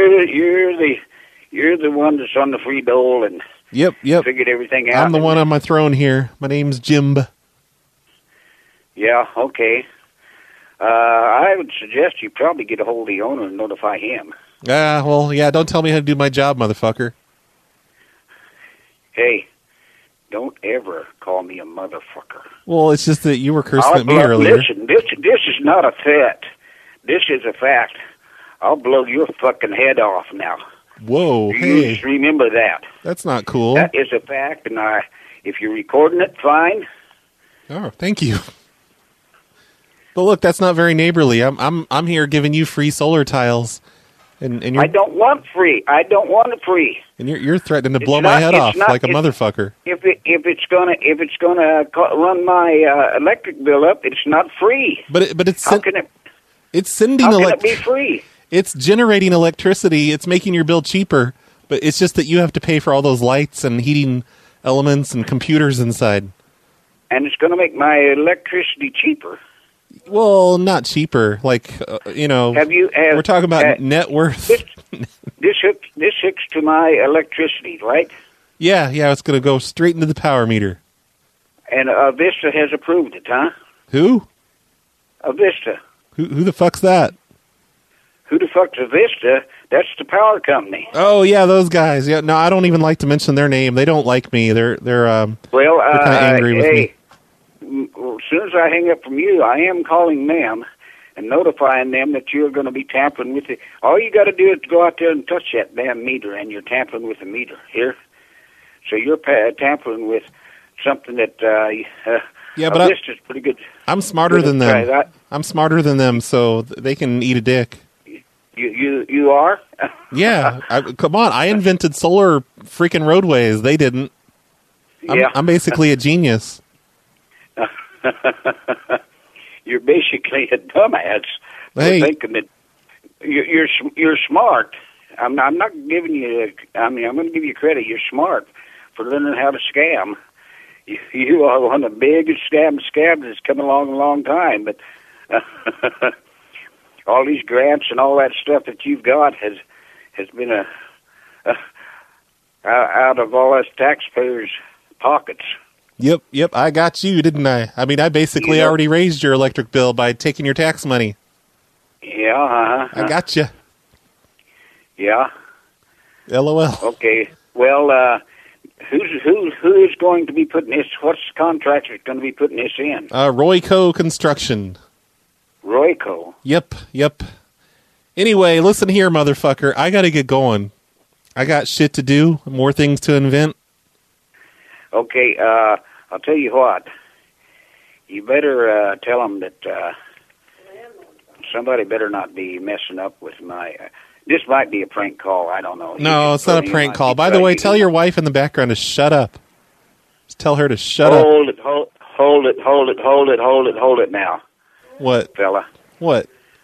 the one that's on the free dole and yep. figured everything out. I'm the one on my throne here. My name's Jim. Yeah, okay. I would suggest you probably get a hold of the owner and notify him. Well, yeah, don't tell me how to do my job, motherfucker. Hey, don't ever call me a motherfucker. Well, it's just that you were cursing at me earlier. Listen, this is not a threat. This is a fact. I'll blow your fucking head off now. Whoa, You hey. just remember that. That's not cool. That is a fact, and if you're recording it, fine. Oh, thank you. But look, that's not very neighborly. I'm here giving you free solar tiles, and you're, I don't want free. I don't want it free. and you're threatening to It's blow my not- head it's off not- like a it's- motherfucker. If it's gonna run my electric bill up, it's not free. But it's How can it? It's sending How can it be free? It's generating electricity. It's making your bill cheaper. But it's just that you have to pay for all those lights and heating elements and computers inside. And it's going to make my electricity cheaper. Well, not cheaper. Like we're talking about net worth. This hooks to my electricity, right? Yeah, it's going to go straight into the power meter. And Vista has approved it, huh? Who? Vista. Who the fuck's that? Who the fuck's Vista? That's the power company. Oh yeah, those guys. Yeah, no, I don't even like to mention their name. They don't like me. They're kind of angry with me. As soon as I hang up from you, I am calling them and notifying them that you're going to be tampering with it. All you got to do is go out there and touch that damn meter, and you're tampering with the meter here. So you're tampering with something that Yeah, but Vista's pretty good. I'm smarter than Try them. that. I'm smarter than them, so they can eat a dick. You are? Yeah, come on. I invented solar freaking roadways. They didn't. Yeah. I'm basically a genius. You're basically a dumbass for Hey. thinking that you're smart. I'm not giving you. I'm going to give you credit. You're smart for learning how to scam. You are one of the biggest scams that's come along a long time. But all these grants and all that stuff that you've got has been out of all us taxpayers' pockets. Yep. I got you, didn't I? I mean, I basically already raised your electric bill by taking your tax money. Yeah, I got you. Yeah. LOL. Okay. Well, who is going to be putting this? What's the contractor going to be putting this in? Royco Construction. Royco. Yep. Anyway, listen here, motherfucker. I got to get going. I got shit to do, more things to invent. Okay. I'll tell you what. You better tell them that somebody better not be messing up with my. This might be a prank call. I don't know. No, it's not a prank call. By the way, tell your wife in the background to shut up. Just tell her to shut up. Hold it now. What? Fella. What?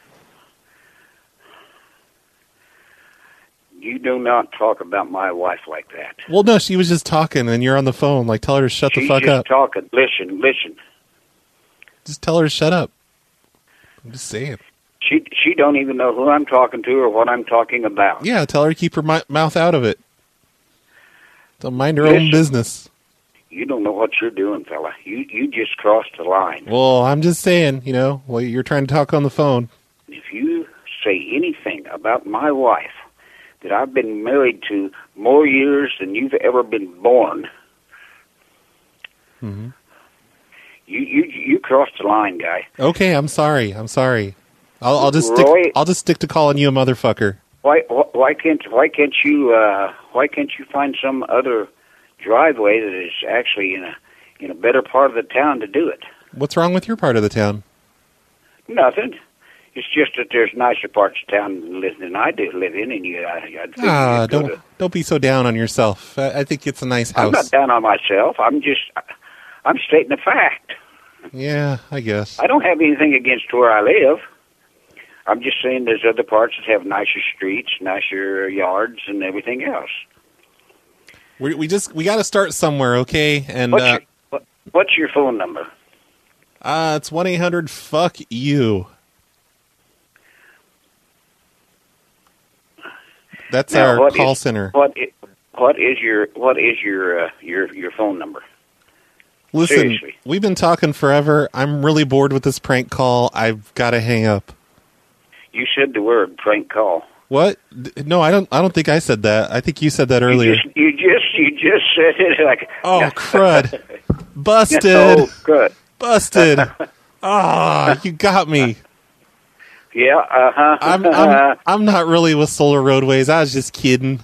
You do not talk about my wife like that. Well, no, she was just talking, and you're on the phone. Like, tell her to shut the fuck She's just up. talking. Listen. Just tell her to shut up. I'm just saying. She don't even know who I'm talking to or what I'm talking about. Yeah, tell her to keep her mouth out of it. Don't mind her own business. You don't know what you're doing, fella. You just crossed the line. Well, I'm just saying, while you're trying to talk on the phone. If you say anything about my wife that I've been married to more years than you've ever been born, Mm-hmm. you crossed the line, guy. Okay, I'm sorry. I'll just Roy- stick to calling you a motherfucker. Why can't you find some other driveway that is actually in a better part of the town to do it? What's wrong with your part of the town? Nothing. It's just that there's nicer parts of town than I do live in, and I'd think Don't be so down on yourself. I think it's a nice house. I'm not down on myself. I'm stating a fact. Yeah, I guess. I don't have anything against where I live. I'm just saying there's other parts that have nicer streets, nicer yards, and everything else. We got to start somewhere, okay? And what's your phone number? It's 1-800-FUCK-YOU. That's Now, our call center. What is your phone number? Listen, Seriously. we've been talking forever. I'm really bored with this prank call. I've got to hang up. You said the word prank call. What? No, I don't think I said that. I think you said that earlier. You just said it like. Oh, crud! Busted. Oh, good. Busted. Ah, you got me. Yeah. I'm not really with Solar Roadways. I was just kidding.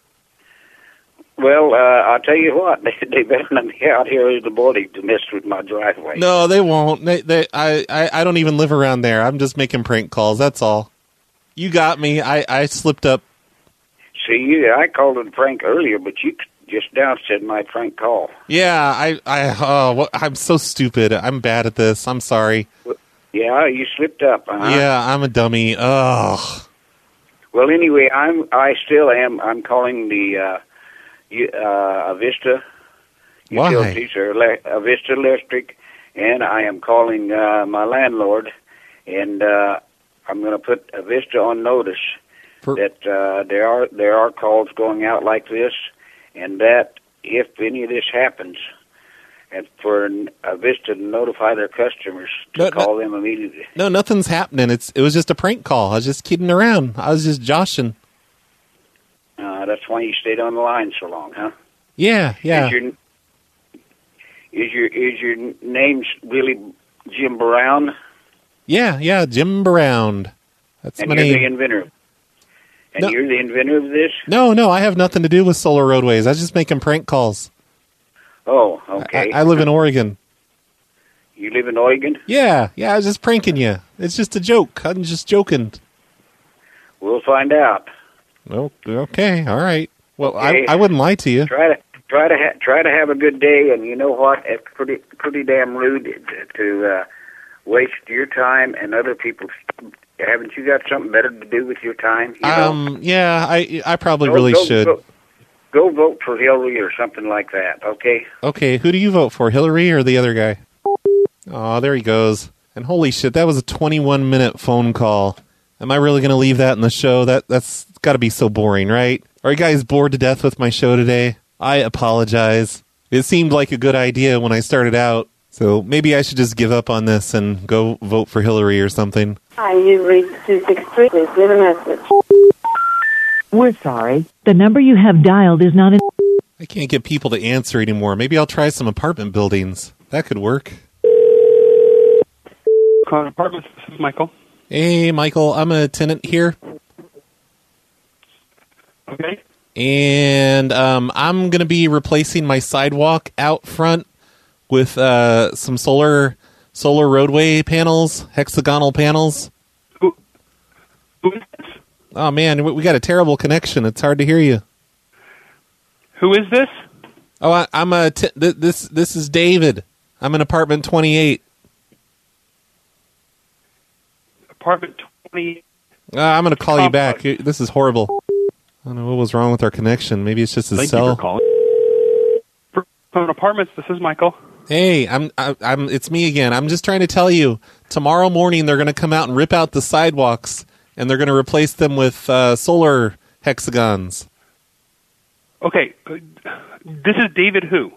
Well, I'll tell you what. They better not be out here in the morning to mess with my driveway. No, they won't. I don't even live around there. I'm just making prank calls. That's all. You got me. I slipped up. See, I called it a prank earlier, but you just now said my prank call. Yeah, I'm so stupid. I'm bad at this. I'm sorry. Yeah, you slipped up. Yeah, I'm a dummy. Ugh. Well, anyway, I still am. I'm calling the Avista Utilities or Avista Electric, and I am calling my landlord, and I'm going to put Avista on notice that there are calls going out like this, and that if any of this happens, and for Avista to notify their customers to call them immediately. No, nothing's happening. It was just a prank call. I was just kidding around. I was just joshing. That's why you stayed on the line so long, huh? Yeah. Is your name really Jim Brown? Yeah, Jim Brown. That's my name. And you're the inventor. And you're the inventor of this? No, I have nothing to do with Solar Roadways. I was just making prank calls. Oh, okay. I live in Oregon. You live in Oregon? Yeah, I was just pranking you. It's just a joke. I'm just joking. We'll find out. Well, okay, all right. Well, Okay. I wouldn't lie to you. Try to have a good day, and you know what? It's pretty damn rude to waste your time and other people's. Haven't you got something better to do with your time? You know? Yeah, I probably really should. Go vote for Hillary or something like that, okay? Okay, who do you vote for, Hillary or the other guy? Oh, there he goes. And holy shit, that was a 21-minute phone call. Am I really going to leave that in the show? That's got to be so boring, right? Are you guys bored to death with my show today? I apologize. It seemed like a good idea when I started out, so maybe I should just give up on this and go vote for Hillary or something. Hi, you reached 263. Please leave a message. We're sorry. The number you have dialed is not in... I can't get people to answer anymore. Maybe I'll try some apartment buildings. That could work. Calling apartments. This is Michael. Hey, Michael. I'm a tenant here. Okay. And I'm going to be replacing my sidewalk out front with some solar roadway panels, hexagonal panels. Who is this? Oh, man, we got a terrible connection. It's hard to hear you. Who is this? Oh, I'm this is David. I'm in apartment 28. Apartment 20. I'm going to call you back. This is horrible. I don't know what was wrong with our connection. Maybe it's just his cell. Thank you for calling. From apartments, this is Michael. Hey, it's me again. I'm just trying to tell you, tomorrow morning they're going to come out and rip out the sidewalks, and they're going to replace them with solar hexagons. Okay, this is David who?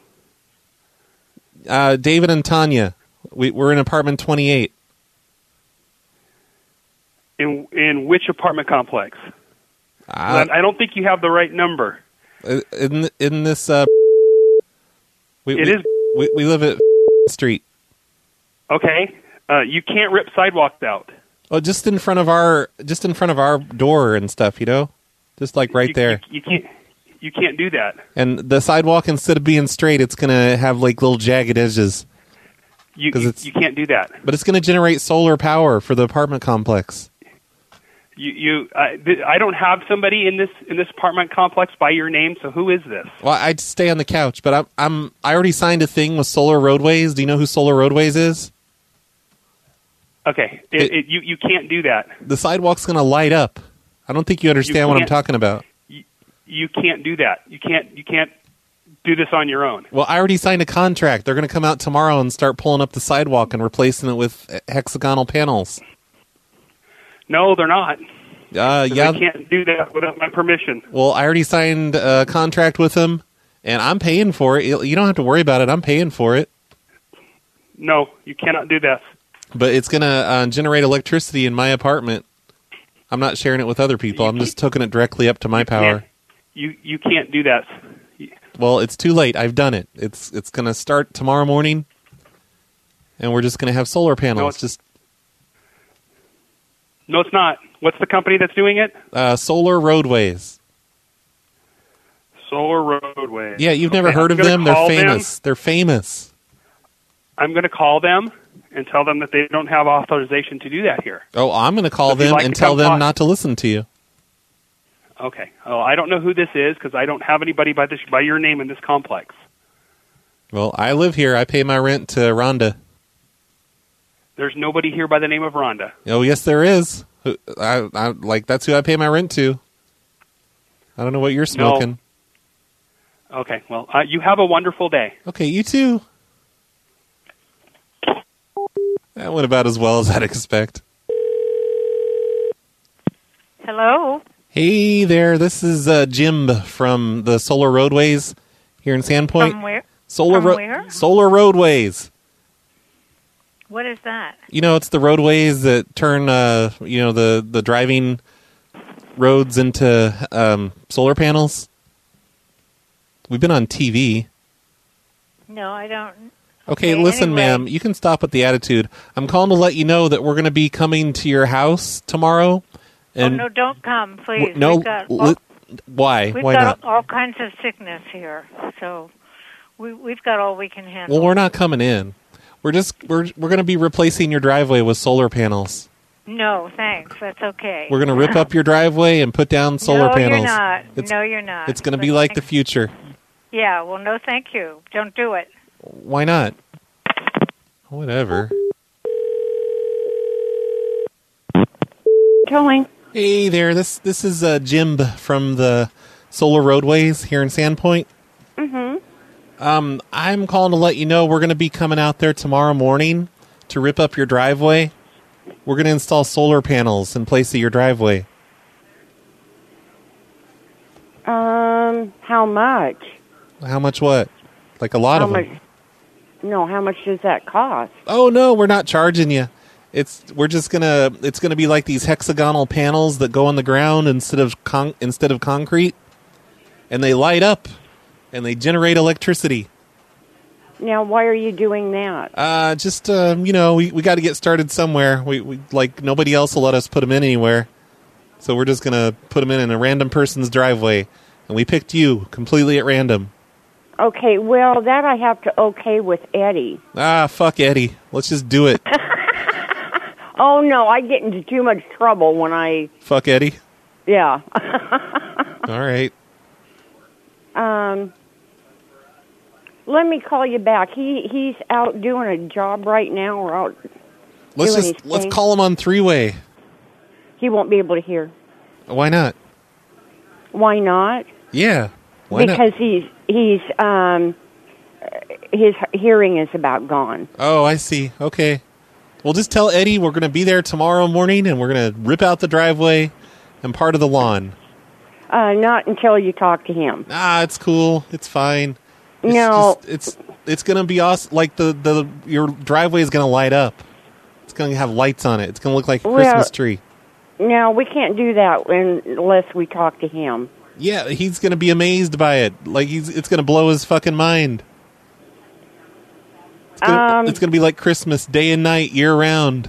David and Tanya. We're in apartment 28. In which apartment complex? I don't think you have the right number. In this, we live at Street. Okay, you can't rip sidewalks out. Oh, just in front of our door and stuff, you know, just like right there. You can't do that. And the sidewalk, instead of being straight, it's gonna have like little jagged edges. You can't do that. But it's gonna generate solar power for the apartment complex. I don't have somebody in this apartment complex by your name. So who is this? Well, I'd stay on the couch, but I already signed a thing with Solar Roadways. Do you know who Solar Roadways is? Okay, you can't do that. The sidewalk's going to light up. I don't think you understand what I'm talking about. You can't do that. You can't do this on your own. Well, I already signed a contract. They're going to come out tomorrow and start pulling up the sidewalk and replacing it with hexagonal panels. No, they're not. Yeah, I can't do that without my permission. Well, I already signed a contract with them, and I'm paying for it. You don't have to worry about it. I'm paying for it. No, you cannot do that. But it's going to generate electricity in my apartment. I'm not sharing it with other people. I'm just hooking it directly up to my power. You can't do that. Well, it's too late. I've done it. It's going to start tomorrow morning, and we're just going to have solar panels. No, it's not. What's the company that's doing it? Solar Roadways. Solar Roadways. Yeah, you've never heard of them? They're famous. They're famous. I'm going to call them and tell them that they don't have authorization to do that here. Oh, I'm going to call them and tell them not to listen to you. Okay. Oh, I don't know who this is because I don't have anybody by your name in this complex. Well, I live here. I pay my rent to Rhonda. There's nobody here by the name of Rhonda. Oh, yes, there is. That's who I pay my rent to. I don't know what you're smoking. No. Okay. Well, you have a wonderful day. Okay, you too. That went about as well as I'd expect. Hello. Hey there, this is Jim from the Solar Roadways here in Sandpoint. From where? Where? Solar Roadways. What is that? You know, it's the roadways that turn, the driving roads into solar panels. We've been on TV. No, I don't. Okay, listen, anyway. ma'am, you can stop with the attitude. I'm calling to let you know that we're going to be coming to your house tomorrow. And no, don't come, please. No, why? We've Why got not? all kinds of sickness here, so we've got all we can handle. Well, we're not coming in. We're going to be replacing your driveway with solar panels. No, thanks. That's okay. We're going to rip up your driveway and put down solar panels. You're not. No, you're not. It's going to be like the future. Yeah, well, no, thank you. Don't do it. Why not? Whatever. Calling. Hey there, this is Jim from the Solar Roadways here in Sandpoint. Mm-hmm. I'm calling to let you know we're going to be coming out there tomorrow morning to rip up your driveway. We're going to install solar panels in place of your driveway. How much? How much what? Like a lot of them. No, how much does that cost? Oh no, we're not charging you. It's gonna be like these hexagonal panels that go on the ground instead of concrete, and they light up and they generate electricity. Now, why are you doing that? We got to get started somewhere. We like nobody else will let us put them in anywhere, so we're just gonna put them in a random person's driveway, and we picked you completely at random. Okay, well, that I have to okay with Eddie. Fuck Eddie. Let's just do it. Oh, no, I get into too much trouble when I... Fuck Eddie? Yeah. All right. Let me call you back. He's out doing a job right now, or out Let's call him on three-way. He won't be able to hear. Why not? Why not? Yeah. Why not? Because his hearing is about gone. Oh, I see. Okay. Well, just tell Eddie we're going to be there tomorrow morning, and we're going to rip out the driveway and part of the lawn. Not until you talk to him. It's cool. It's fine. It's going to be awesome. Like your driveway is going to light up. It's going to have lights on it. It's going to look like a Christmas tree. No, we can't do that unless we talk to him. Yeah, he's going to be amazed by it. Like it's going to blow his fucking mind. It's going to be like Christmas, day and night, year round.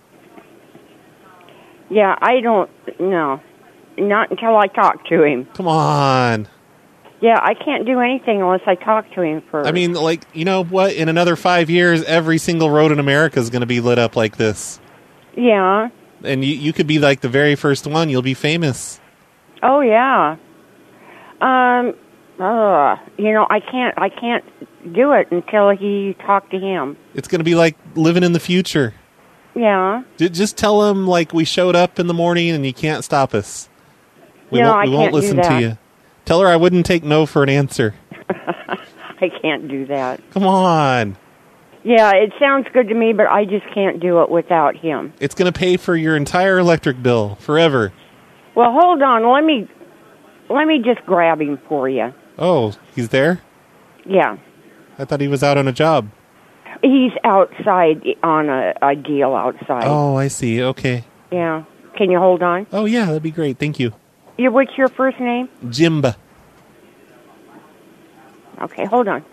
Yeah, I don't know. Not until I talk to him. Come on. Yeah, I can't do anything unless I talk to him first. I mean, like, you know what? In another 5 years, every single road in America is going to be lit up like this. Yeah. And you could be like the very first one. You'll be famous. Oh, yeah. I can't do it until he talk to him. It's going to be like living in the future. Yeah. Just tell him, like, we showed up in the morning and you can't stop us. We won't listen to you. Tell her I wouldn't take no for an answer. I can't do that. Come on. Yeah, it sounds good to me, but I just can't do it without him. It's going to pay for your entire electric bill forever. Well, hold on. Let me just grab him for you. Oh, he's there? Yeah. I thought he was out on a job. He's outside on a deal outside. Oh, I see. Okay. Yeah. Can you hold on? Oh, yeah, that'd be great. Thank you. What's your first name? Jimba. Okay, hold on.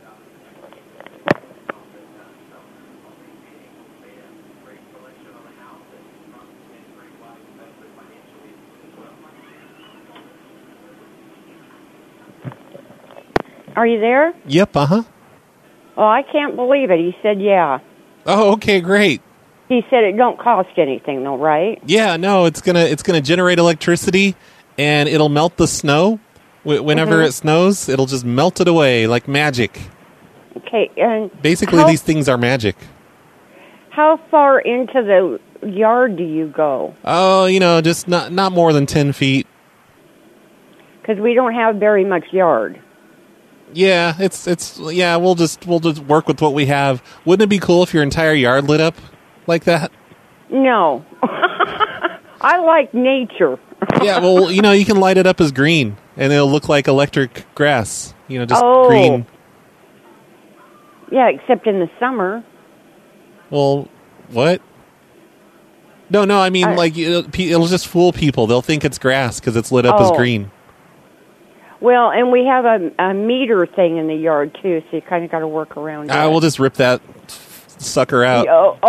Are you there? Yep, uh-huh. Oh, I can't believe it. He said, yeah. Oh, okay, great. He said it don't cost anything, though, right? Yeah, no, it's gonna generate electricity, and it'll melt the snow. Whenever it snows, it'll just melt it away like magic. Okay, and basically, these things are magic. How far into the yard do you go? Oh, just not more than 10 feet. Because we don't have very much yard. Yeah, we'll just work with what we have. Wouldn't it be cool if your entire yard lit up like that? No. I like nature. Yeah, well, you can light it up as green, and it'll look like electric grass. Just green. Yeah, except in the summer. Well, what? No, I mean, it'll just fool people. They'll think it's grass because it's lit up as green. Well, and we have a meter thing in the yard, too, so you kind of got to work around it. We'll just rip that sucker out.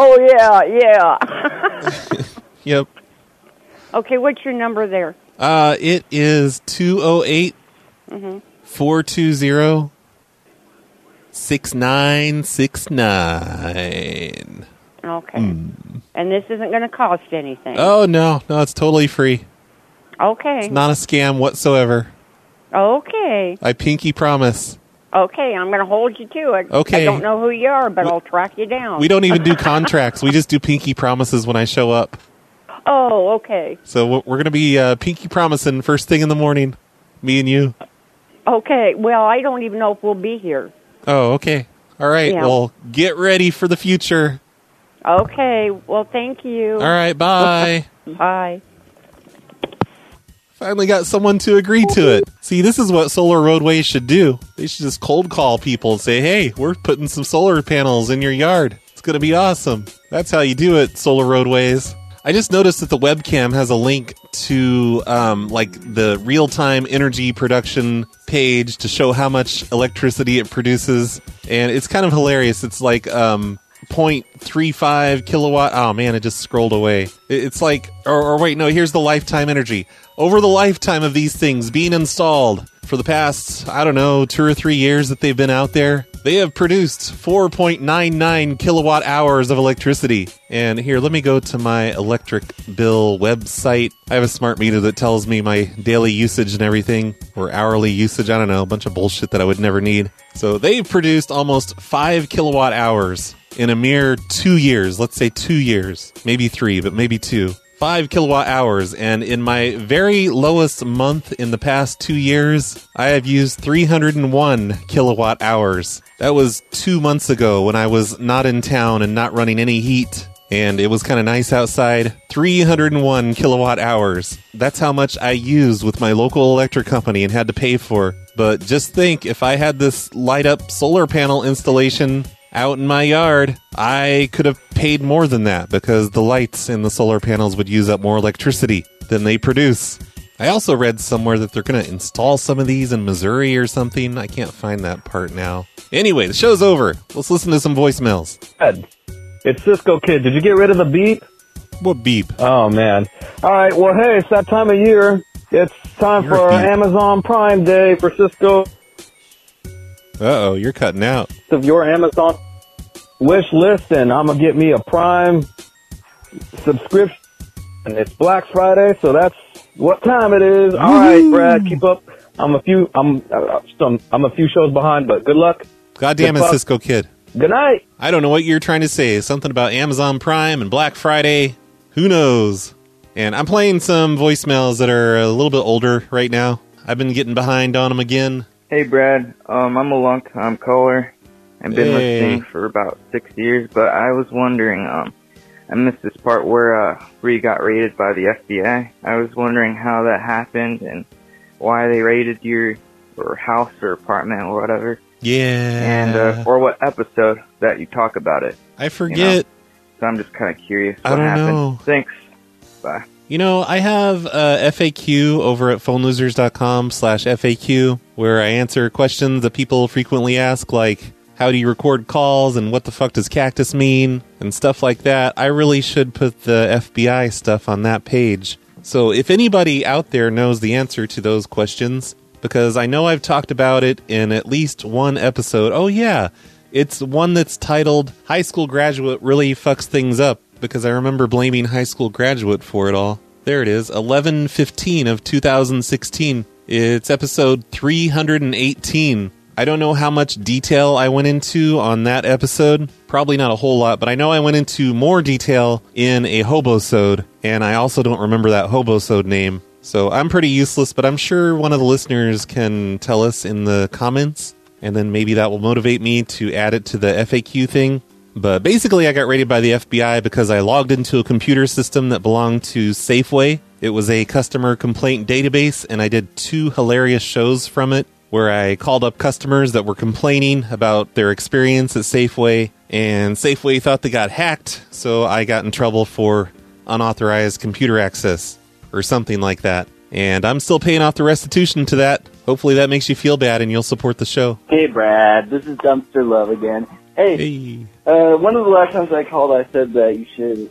Yeah. Yep. Okay, what's your number there? It is 208 420 6969. Okay. And this isn't going to cost anything? Oh, no, it's totally free. Okay. It's not a scam whatsoever. Okay. I pinky promise. Okay, I'm going to hold you to it. Okay. I don't know who you are, but I'll track you down. We don't even do contracts. We just do pinky promises when I show up. Oh, okay. So we're going to be pinky promising first thing in the morning, me and you. Okay, well, I don't even know if we'll be here. Oh, okay. All right, Yeah. Well, get ready for the future. Okay, well, thank you. All right, bye. Bye. Finally got someone to agree to it. See, this is what Solar Roadways should do. They should just cold call people and say, hey, we're putting some solar panels in your yard. It's going to be awesome. That's how you do it, Solar Roadways. I just noticed that the webcam has a link to the real-time energy production page to show how much electricity it produces. And it's kind of hilarious. It's like 0.35 kilowatt. Oh, man, it just scrolled away. It's like, or wait, no, here's the lifetime energy. Over the lifetime of these things being installed for the past, 2 or 3 years that they've been out there, they have produced 4.99 kilowatt hours of electricity. And here, let me go to my electric bill website. I have a smart meter that tells me my daily usage and everything, or hourly usage, I don't know, a bunch of bullshit that I would never need. So they've produced almost 5 kilowatt hours in a mere 2 years. Let's say 2 years. Maybe 3, but maybe 2. 5 kilowatt hours, and in my very lowest month in the past 2 years, I have used 301 kilowatt hours. That was 2 months ago when I was not in town and not running any heat, and it was kind of nice outside. 301 kilowatt hours. That's how much I used with my local electric company and had to pay for. But just think, if I had this light-up solar panel installation out in my yard, I could have paid more than that because the lights in the solar panels would use up more electricity than they produce. I also read somewhere that they're going to install some of these in Missouri or something. I can't find that part now. Anyway, the show's over. Let's listen to some voicemails. Ed, it's Cisco Kid. Did you get rid of the beep? What beep? Oh, man. All right, well, hey, it's that time of year. It's time for Amazon Prime Day for Cisco. Uh-oh, you're cutting out. Of your Amazon wish list, and I'm going to get me a Prime subscription. And it's Black Friday, so that's what time it is. All right, Brad, keep up. I'm a few shows behind, but good luck. God damn it, Cisco Kid. Good night. I don't know what you're trying to say. Something about Amazon Prime and Black Friday. Who knows? And I'm playing some voicemails that are a little bit older right now. I've been getting behind on them again. Hey, Brad. I'm a long-time caller. I've been listening for about 6 years, but I was wondering, I missed this part where you got raided by the FBI. I was wondering how that happened and why they raided your house or apartment or whatever. Yeah. And or what episode that you talk about it. I forget. So I'm just kind of curious what I don't happened. know. Thanks. Bye. You know, I have a FAQ over at phonelosers.com/FAQ where I answer questions that people frequently ask, like, how do you record calls and what the fuck does cactus mean and stuff like that. I really should put the FBI stuff on that page. So if anybody out there knows the answer to those questions, because I know I've talked about it in at least one episode. Oh yeah, it's one that's titled High School Graduate Really Fucks Things Up, because I remember blaming High School Graduate for it all. There it is, 11/15 of 2016. It's episode 318. I don't know how much detail I went into on that episode. Probably not a whole lot, but I know I went into more detail in a Hobosode, and I also don't remember that Hobosode name. So I'm pretty useless, but I'm sure one of the listeners can tell us in the comments, and then maybe that will motivate me to add it to the FAQ thing. But basically, I got raided by the FBI because I logged into a computer system that belonged to Safeway. It was a customer complaint database, and I did 2 hilarious shows from it, where I called up customers that were complaining about their experience at Safeway, and Safeway thought they got hacked, so I got in trouble for unauthorized computer access, or something like that. And I'm still paying off the restitution to that. Hopefully that makes you feel bad and you'll support the show. Hey, Brad. This is Dumpster Love again. Hey. One of the last times I called, I said that you should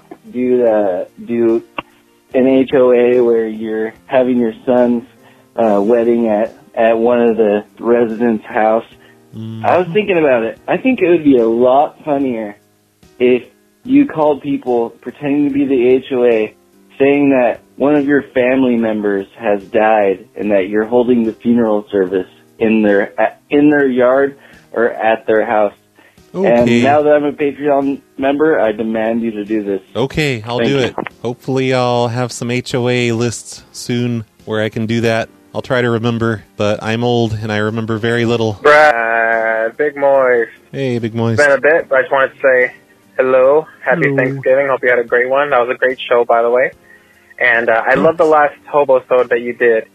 do an HOA where you're having your son's wedding at one of the residents' house. I was thinking about it. I think it would be a lot funnier if you called people pretending to be the HOA, saying that one of your family members has died and that you're holding the funeral service in their yard or at their house. Okay. And now that I'm a Patreon member, I demand you to do this. Okay, I'll do it. Hopefully I'll have some HOA lists soon where I can do that. I'll try to remember, but I'm old and I remember very little. Brad, Big Moist. Hey, Big Moist. It's been a bit, but I just wanted to say hello. Happy Thanksgiving. Hope you had a great one. That was a great show, by the way. And I love the last Hobosode that you did.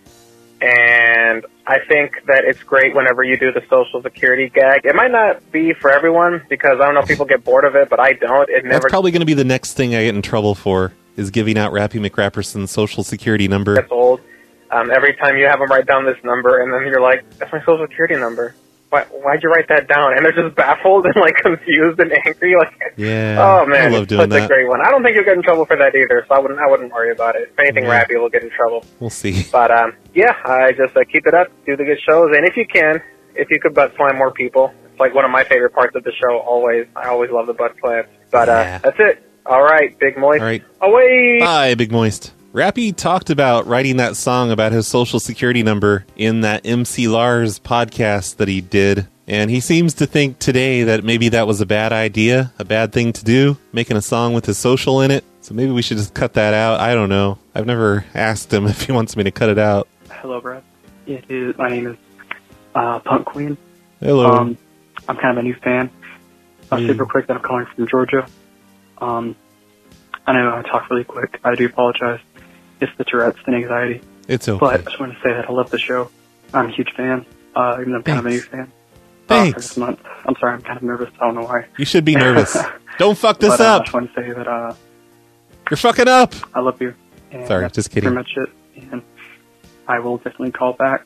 And I think that it's great whenever you do the Social Security gag. It might not be for everyone, because I don't know if people get bored of it, but I don't. That's probably going to be the next thing I get in trouble for, is giving out Rappy McRapperson's Social Security number. That's old. Every time you have them write down this number, and then you're like, that's my Social Security number. Why'd you write that down? And they're just baffled and, like, confused and angry. Like, yeah, oh, man, I love doing that's a great one. I don't think you'll get in trouble for that either, so I wouldn't worry about it. If anything, Rappy will get in trouble. We'll see. But, yeah, I just keep it up, do the good shows, and if you could butt slam more people, it's like one of my favorite parts of the show, always. I always love the butt slams. But, that's it. All right, Big Moist. All right. Away! Bye, Big Moist. Rappy talked about writing that song about his Social Security number in that MC Lars podcast that he did, and he seems to think today that maybe that was a bad idea, a bad thing to do, making a song with his social in it. So maybe we should just cut that out. I don't know. I've never asked him if he wants me to cut it out. Hello, Brad. My name is Punk Queen. Hello. I'm kind of a new fan. Super quick that I'm calling from Georgia. I know I talk really quick. I do apologize. It's the Tourette's and anxiety. It's okay. But I just want to say that I love the show. I'm a huge fan, even though I'm kind of a new fan. Thanks. For this month. I'm sorry, I'm kind of nervous. I don't know why. You should be nervous. Don't fuck this up. I just want to say that you're fucking up. I love you. And sorry, just kidding. Pretty much it. And I will definitely call back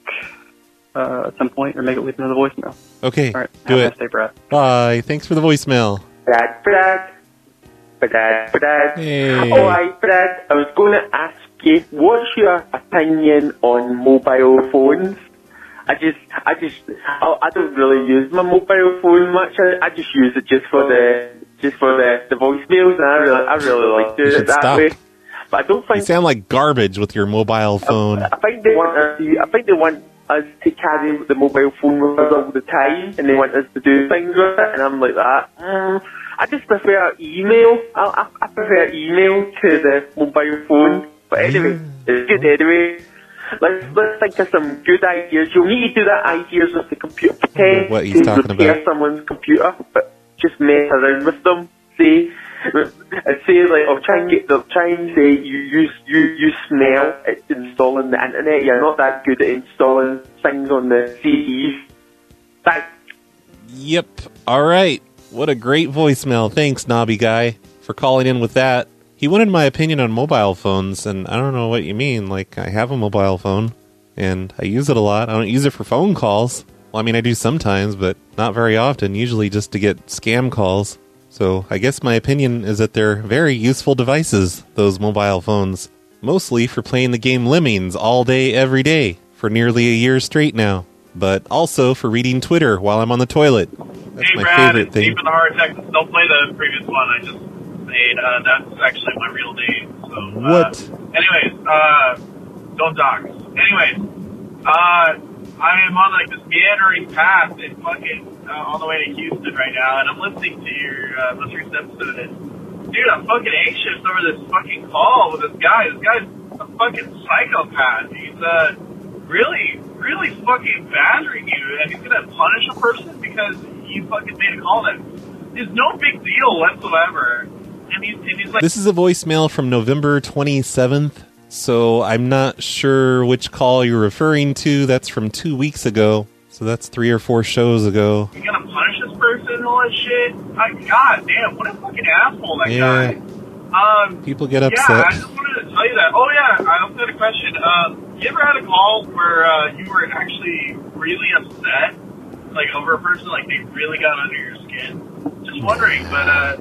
at some point or maybe leave another voicemail. Okay, all right, do have a it. nice day, Brad. Bye. Thanks for the voicemail. Brad. Hey. All right, Brad. I was going to ask you, what's your opinion on mobile phones? I don't really use my mobile phone much. I just use it just for the voicemails, and I really like doing it that way. But I don't think you sound like garbage with your mobile phone. I think they want us to carry the mobile phone with us all the time, and they want us to do things with it, and I'm like that. I just prefer email. I prefer email to the mobile phone. But anyway, it's good anyway. Let's think of some good ideas. You'll need to do that ideas with the computer. Pretend what he's talking repair about. someone's computer, but just mess around with them. Say like, or try and say you smell at installing the internet. You're not that good at installing things on the CDs. Yep. All right. What a great voicemail. Thanks, Knobby Guy, for calling in with that. He wanted my opinion on mobile phones, and I don't know what you mean. Like, I have a mobile phone, and I use it a lot. I don't use it for phone calls. Well, I mean, I do sometimes, but not very often, usually just to get scam calls. So I guess my opinion is that they're very useful devices, those mobile phones. Mostly for playing the game Lemmings all day, every day, for nearly a year straight now. But also for reading Twitter while I'm on the toilet. That's hey, my Brad, favorite it's thing. Deep in the Heart of Texas. Don't play the previous one I just made. That's actually my real name. So, What? Don't dox. I am on like this meandering path in fucking on the way to Houston right now, and I'm listening to your most recent episode. And dude, I'm fucking anxious over this fucking call with this guy. This guy's a fucking psychopath. He's really fucking badgering you, and he's gonna punish a person because you fucking made a call that is no big deal whatsoever. And he's like, This is a voicemail from November 27th, so I'm not sure which call you're referring to. That's from 2 weeks ago, so that's 3 or 4 shows ago. you're gonna punish this person and all that shit. God damn, what a fucking asshole that guy. People get Yeah, upset. I just wanted to tell you that. Oh yeah, I also had a question. You ever had a call where you were actually really upset, like over a person, like they really got under your skin? Just wondering, but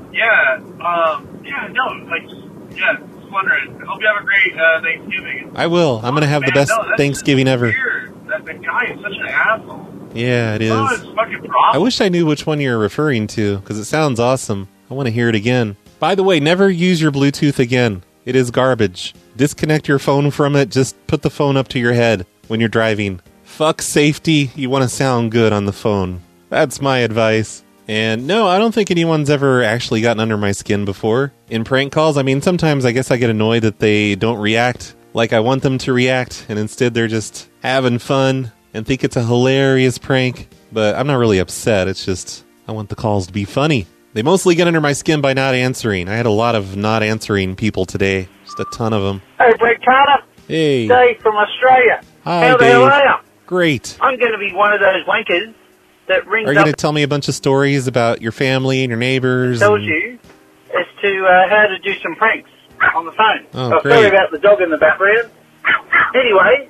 just wondering. I hope you have a great Thanksgiving. I will. I'm going to have the best Thanksgiving ever. Weird. That guy is such an asshole. Yeah, it is. Oh, it's fucking problem. I wish I knew which one you're referring to, because it sounds awesome. I want to hear it again. By the way, never use your Bluetooth again. It is garbage. Disconnect your phone from it. Just put the phone up to your head when you're driving. Fuck safety. You want to sound good on the phone. That's my advice. And no, I don't think anyone's ever actually gotten under my skin before. In prank calls, I mean, sometimes I guess I get annoyed that they don't react like I want them to react, and instead they're just having fun and think it's a hilarious prank. But I'm not really upset. It's just, I want the calls to be funny. They mostly get under my skin by not answering. I had a lot of not answering people today. Just a ton of them. Hey, Brett Carter. Hey. Dave from Australia. Hi, How the hell Dave. are you? Great. I'm going to be one of those wankers that rings Are you up going to tell me a bunch of stories about your family and your neighbors? and tells and- you as to how to do some pranks on the phone. Oh, Sorry great. about the dog in the background. Anyway,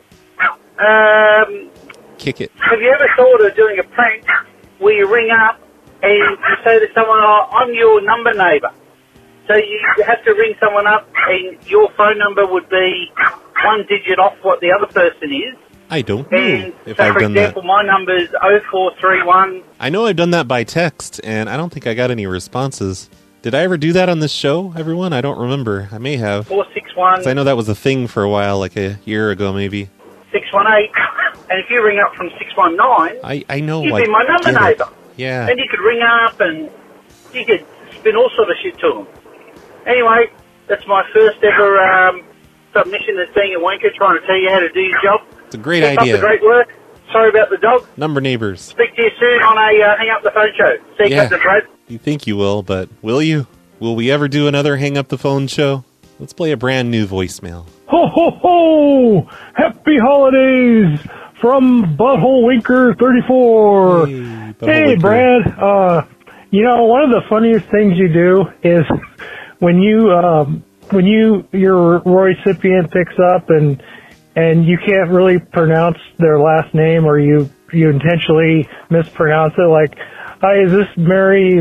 Kick it. have you ever thought of doing a prank where you ring up and you say to someone, oh, I'm your number neighbour? So you have to ring someone up and your phone number would be one digit off what the other person is. I don't know And if so, I've for done example, that. my number is 0431. I know I've done that by text, and I don't think I got any responses. Did I ever do that on this show, everyone? I don't remember. I may have. 461 'Cause I know that was a thing for a while, like a year ago maybe. 618, and if you ring up from 619, I know. you'd I be my number get it. neighbour. Yeah. And you could ring up and you could spin all sort of shit to them. Anyway, that's my first ever submission as being a wanker, trying to tell you how to do your job. It's a great Keep idea. up the great work. Sorry about the dog. Number neighbors. Speak to you soon on a Hang Up the Phone show. See you, Yeah. Captain Brad. You think you will, but will you? Will we ever do another Hang Up the Phone show? Let's play a brand new voicemail. Ho, ho, ho! Happy holidays from Butthole Winker 34. Hey, Winker. Brad. One of the funniest things you do is when your recipient picks up and you can't really pronounce their last name, or you intentionally mispronounce it, like, hi, is this Mary?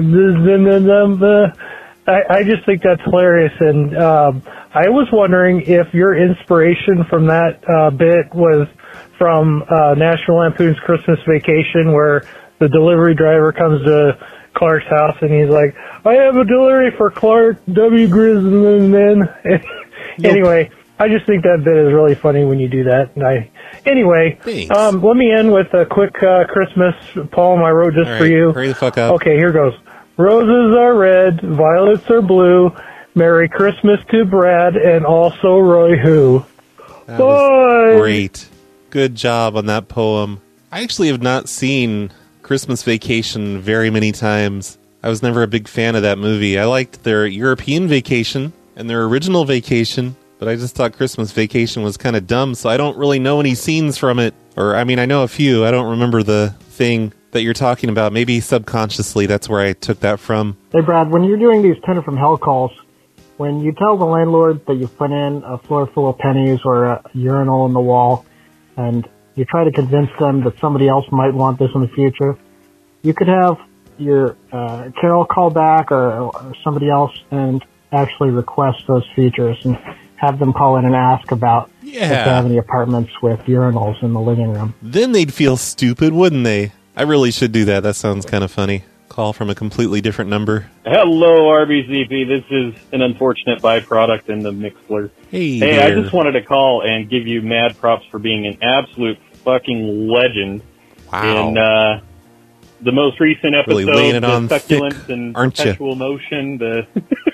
I just think that's hilarious, and I was wondering if your inspiration from that bit was from National Lampoon's Christmas Vacation, where the delivery driver comes to Clark's house and he's like, I have a delivery for Clark W. Grisman. Anyway, I just think that bit is really funny when you do that. And let me end with a quick Christmas poem I wrote just All for right, you. hurry the fuck up. Okay, here goes. Roses are red, violets are blue. Merry Christmas to Brad and also Roy Who. That Bye. was great. Good job on that poem. I actually have not seen Christmas Vacation very many times. I was never a big fan of that movie. I liked their European Vacation and their original Vacation, but I just thought Christmas Vacation was kind of dumb, so I don't really know any scenes from it. Or, I mean, I know a few. I don't remember the thing that you're talking about. Maybe subconsciously that's where I took that from. Hey, Brad, when you're doing these Tender from Hell calls, when you tell the landlord that you've put in a floor full of pennies or a urinal in the wall, and you try to convince them that somebody else might want this in the future, you could have your Carol call back or somebody else and actually request those features and have them call in and ask about if they have any apartments with urinals in the living room. Then they'd feel stupid, wouldn't they? I really should do that. That sounds kind of funny. Call from a completely different number. Hello, RBCP. This is an unfortunate byproduct in the Mixler. Hey, I just wanted to call and give you mad props for being an absolute fucking legend. Wow. In the most recent episode, really laying it on the succulence thick, and aren't you? perpetual motion, the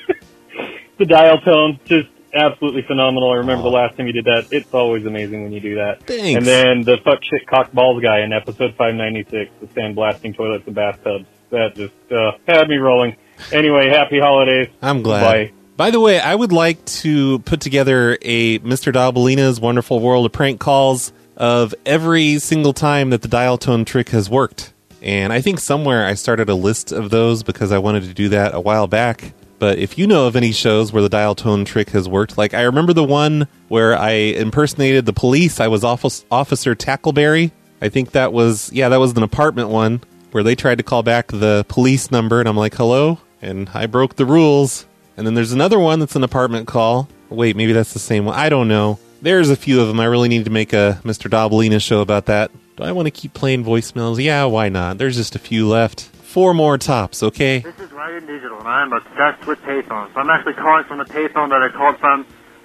dial tone, just absolutely phenomenal. I remember the last time you did that. It's always amazing when you do that. Thanks. And then the fuck shit cock balls guy in episode 596, the sandblasting toilets and bathtubs. That just had me rolling. Anyway, happy holidays. I'm glad. Bye. By the way, I would like to put together a Mr. Dabalina's Wonderful World of Prank Calls of every single time that the dial tone trick has worked. And I think somewhere I started a list of those because I wanted to do that a while back. But if you know of any shows where the dial tone trick has worked, like I remember the one where I impersonated the police. I was Officer Tackleberry. I think that was an apartment one where they tried to call back the police number, and I'm like, hello? And I broke the rules. And then there's another one that's an apartment call. Wait, maybe that's the same one. I don't know. There's a few of them. I really need to make a Mr. Dabalina show about that. Do I want to keep playing voicemails? Yeah, why not? There's just a few left. 4 more tops, okay? This is Ryan Digital, and I'm obsessed with payphones. I'm actually calling from the payphone that I called from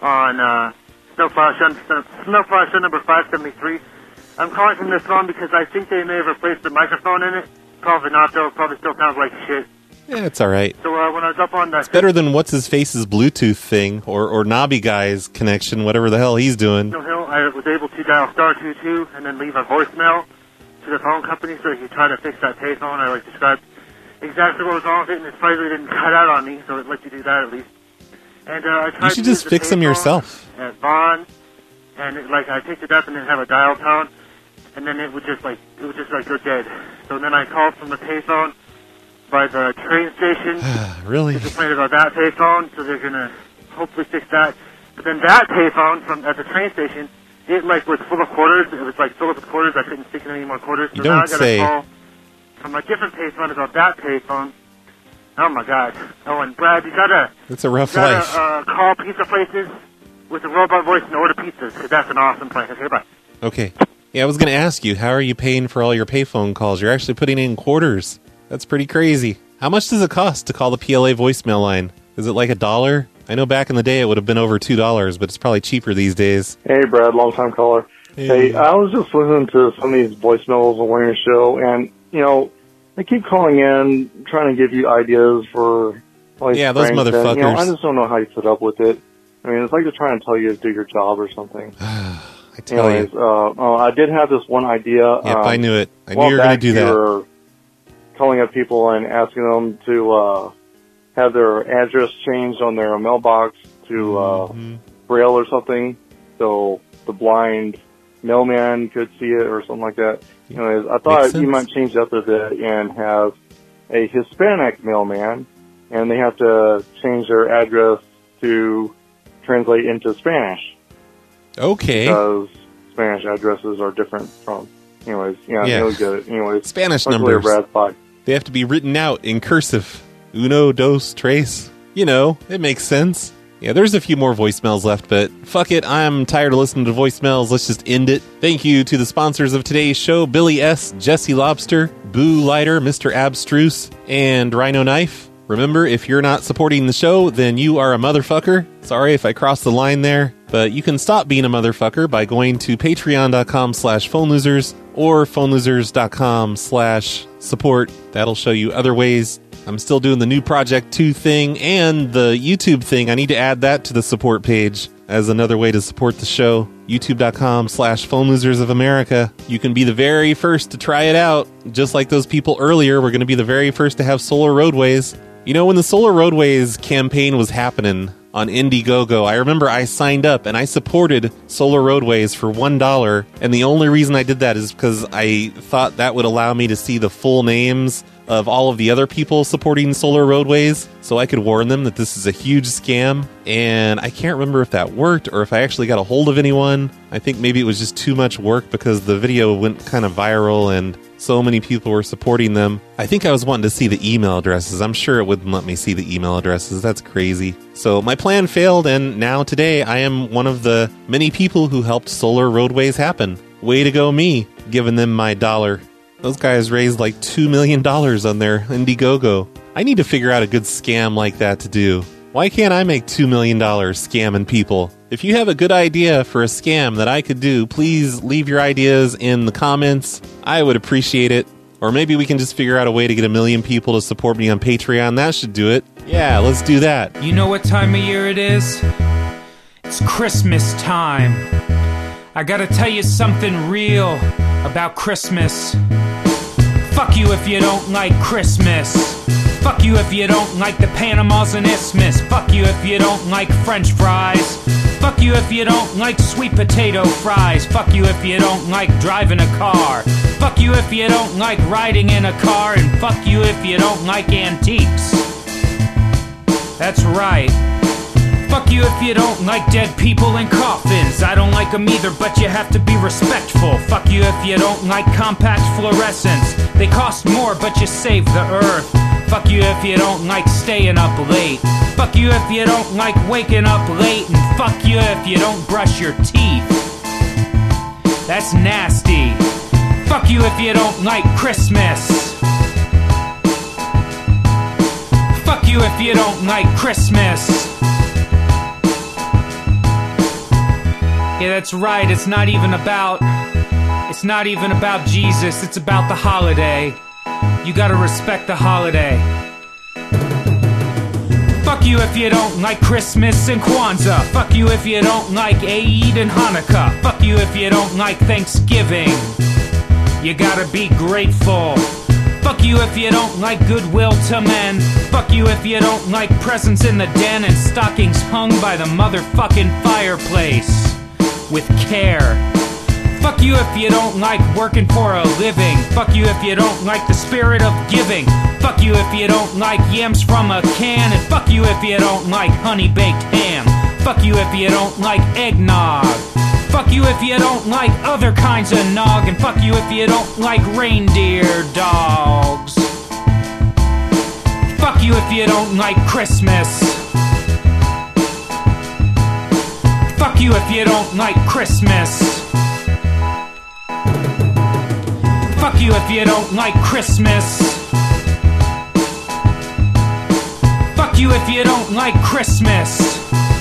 on Snowplow Show number 573. I'm calling from this phone because I think they may have replaced the microphone in it. Probably not, though. It probably still sounds like shit. Yeah, it's all right. So when I was up on that... It's better than What's-His-Face's Bluetooth thing, or Knobby Guy's connection, whatever the hell he's doing. Hill, I was able to dial *22 and then leave a voicemail to the phone company so you could try to fix that payphone. I described exactly what was wrong with it, and it surprisingly didn't cut out on me, so it let you do that at least. And I tried you should to just fix them yourself. At Vaughn, and I picked it up and then have a dial tone, and then it would just go dead. So then I called from the payphone by the train station. Really? To complain about that payphone, so they're gonna hopefully fix that. But then that payphone at the train station, it was full of quarters. It was filled with quarters. I couldn't stick in any more quarters. So You now don't I got say. a call from a different payphone about that payphone. Oh my God! Oh, and Brad, you gotta. It's a rough you gotta, life. call pizza places with a robot voice and order pizzas, because that's an awesome place. Okay, bye. Okay. Yeah, I was going to ask you, how are you paying for all your payphone calls? You're actually putting in quarters. That's pretty crazy. How much does it cost to call the PLA voicemail line? Is it like $1? I know back in the day it would have been over $2, but it's probably cheaper these days. Hey, Brad, long-time caller. Hey, I was just listening to some of these voicemails on your show, and, they keep calling in, trying to give you ideas for... those motherfuckers. And, I just don't know how you put up with it. I mean, it's like they're trying to tell you to do your job or something. I tell you. I did have this one idea. Yep, I knew it. I knew you were going to do that. Were calling up people and asking them to have their address changed on their mailbox to Braille or something, so the blind mailman could see it or something like that. Anyways, I thought you might change it up a bit and have a Hispanic mailman, and they have to change their address to translate into Spanish. Okay. Because Spanish addresses are different from... Anyways, you'll get it. Anyways, Spanish numbers. numbers. Bye. They have to be written out in cursive. Uno, dos, tres. It makes sense. Yeah, there's a few more voicemails left, but fuck it. I'm tired of listening to voicemails. Let's just end it. Thank you to the sponsors of today's show, Billy S., Jesse Lobster, Boo Lighter, Mr. Abstruse, and Rhino Knife. Remember, if you're not supporting the show, then you are a motherfucker. Sorry if I crossed the line there, but you can stop being a motherfucker by going to patreon.com/phonelosers or phonelosers.com/support. That'll show you other ways. I'm still doing the new Project 2 thing and the YouTube thing. I need to add that to the support page as another way to support the show. YouTube.com/phonelosers of America. You can be the very first to try it out. Just like those people earlier, we're going to be the very first to have solar roadways. When the solar roadways campaign was happening on Indiegogo, I remember I signed up and I supported solar roadways for $1. And the only reason I did that is because I thought that would allow me to see the full names of all of the other people supporting solar roadways so I could warn them that this is a huge scam. And I can't remember if that worked or if I actually got a hold of anyone. I think maybe it was just too much work because the video went kind of viral and so many people were supporting them. I think I was wanting to see the email addresses. I'm sure it wouldn't let me see the email addresses. That's crazy. So my plan failed, and now today I am one of the many people who helped solar roadways happen. Way to go me, giving them my $1. Those guys raised like $2 million on their Indiegogo. I need to figure out a good scam like that to do. Why can't I make $2 million scamming people? If you have a good idea for a scam that I could do, please leave your ideas in the comments. I would appreciate it. Or maybe we can just figure out a way to get 1 million people to support me on Patreon. That should do it. Yeah, let's do that. You know what time of year it is? It's Christmas time. I gotta tell you something real about Christmas. Fuck you if you don't like Christmas. Fuck you if you don't like the Panamas and Isthmus. Fuck you if you don't like French fries. Fuck you if you don't like sweet potato fries. Fuck you if you don't like driving a car. Fuck you if you don't like riding in a car. And fuck you if you don't like antiques. That's right. Fuck you if you don't like dead people in coffins. I don't like them either, but you have to be respectful. Fuck you if you don't like compact fluorescents. They cost more, but you save the earth. Fuck you if you don't like staying up late. Fuck you if you don't like waking up late. And fuck you if you don't brush your teeth. That's nasty. Fuck you if you don't like Christmas. Fuck you if you don't like Christmas. Yeah, that's right, it's not even about Jesus, it's about the holiday. You gotta respect the holiday. Fuck you if you don't like Christmas and Kwanzaa. Fuck you if you don't like Eid and Hanukkah. Fuck you if you don't like Thanksgiving. You gotta be grateful. Fuck you if you don't like goodwill to men. Fuck you if you don't like presents in the den and stockings hung by the motherfucking fireplace with care. Fuck you if you don't like working for a living. Fuck you if you don't like the spirit of giving. Fuck you if you don't like yams from a can. And fuck you if you don't like honey-baked ham. Fuck you if you don't like eggnog. Fuck you if you don't like other kinds of nog. And fuck you if you don't like reindeer dogs. Fuck you if you don't like Christmas. Fuck you if you don't like Christmas. Fuck you if you don't like Christmas. Fuck you if you don't like Christmas.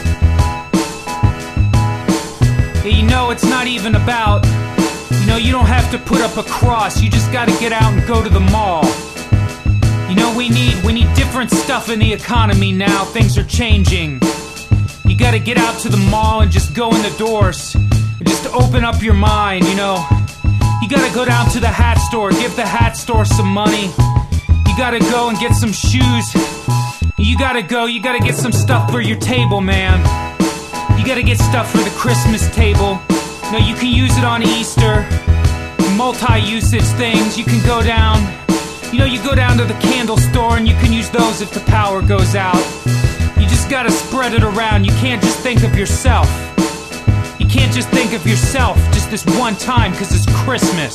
You know, it's not even about, you don't have to put up a cross. You just gotta get out and go to the mall. You know, we need different stuff in the economy now. Things are changing. You gotta get out to the mall and just go in the doors. And just open up your mind, You gotta go down to the hat store, give the hat store some money. You gotta go and get some shoes. You gotta get some stuff for your table, man. You gotta get stuff for the Christmas table. You can use it on Easter. Multi-usage things. You can go down, you go down to the candle store and you can use those if the power goes out. You just gotta spread it around. You can't just think of yourself. You can't just think of yourself just this one time because it's Christmas.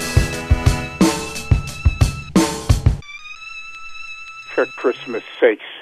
For Christmas' sake,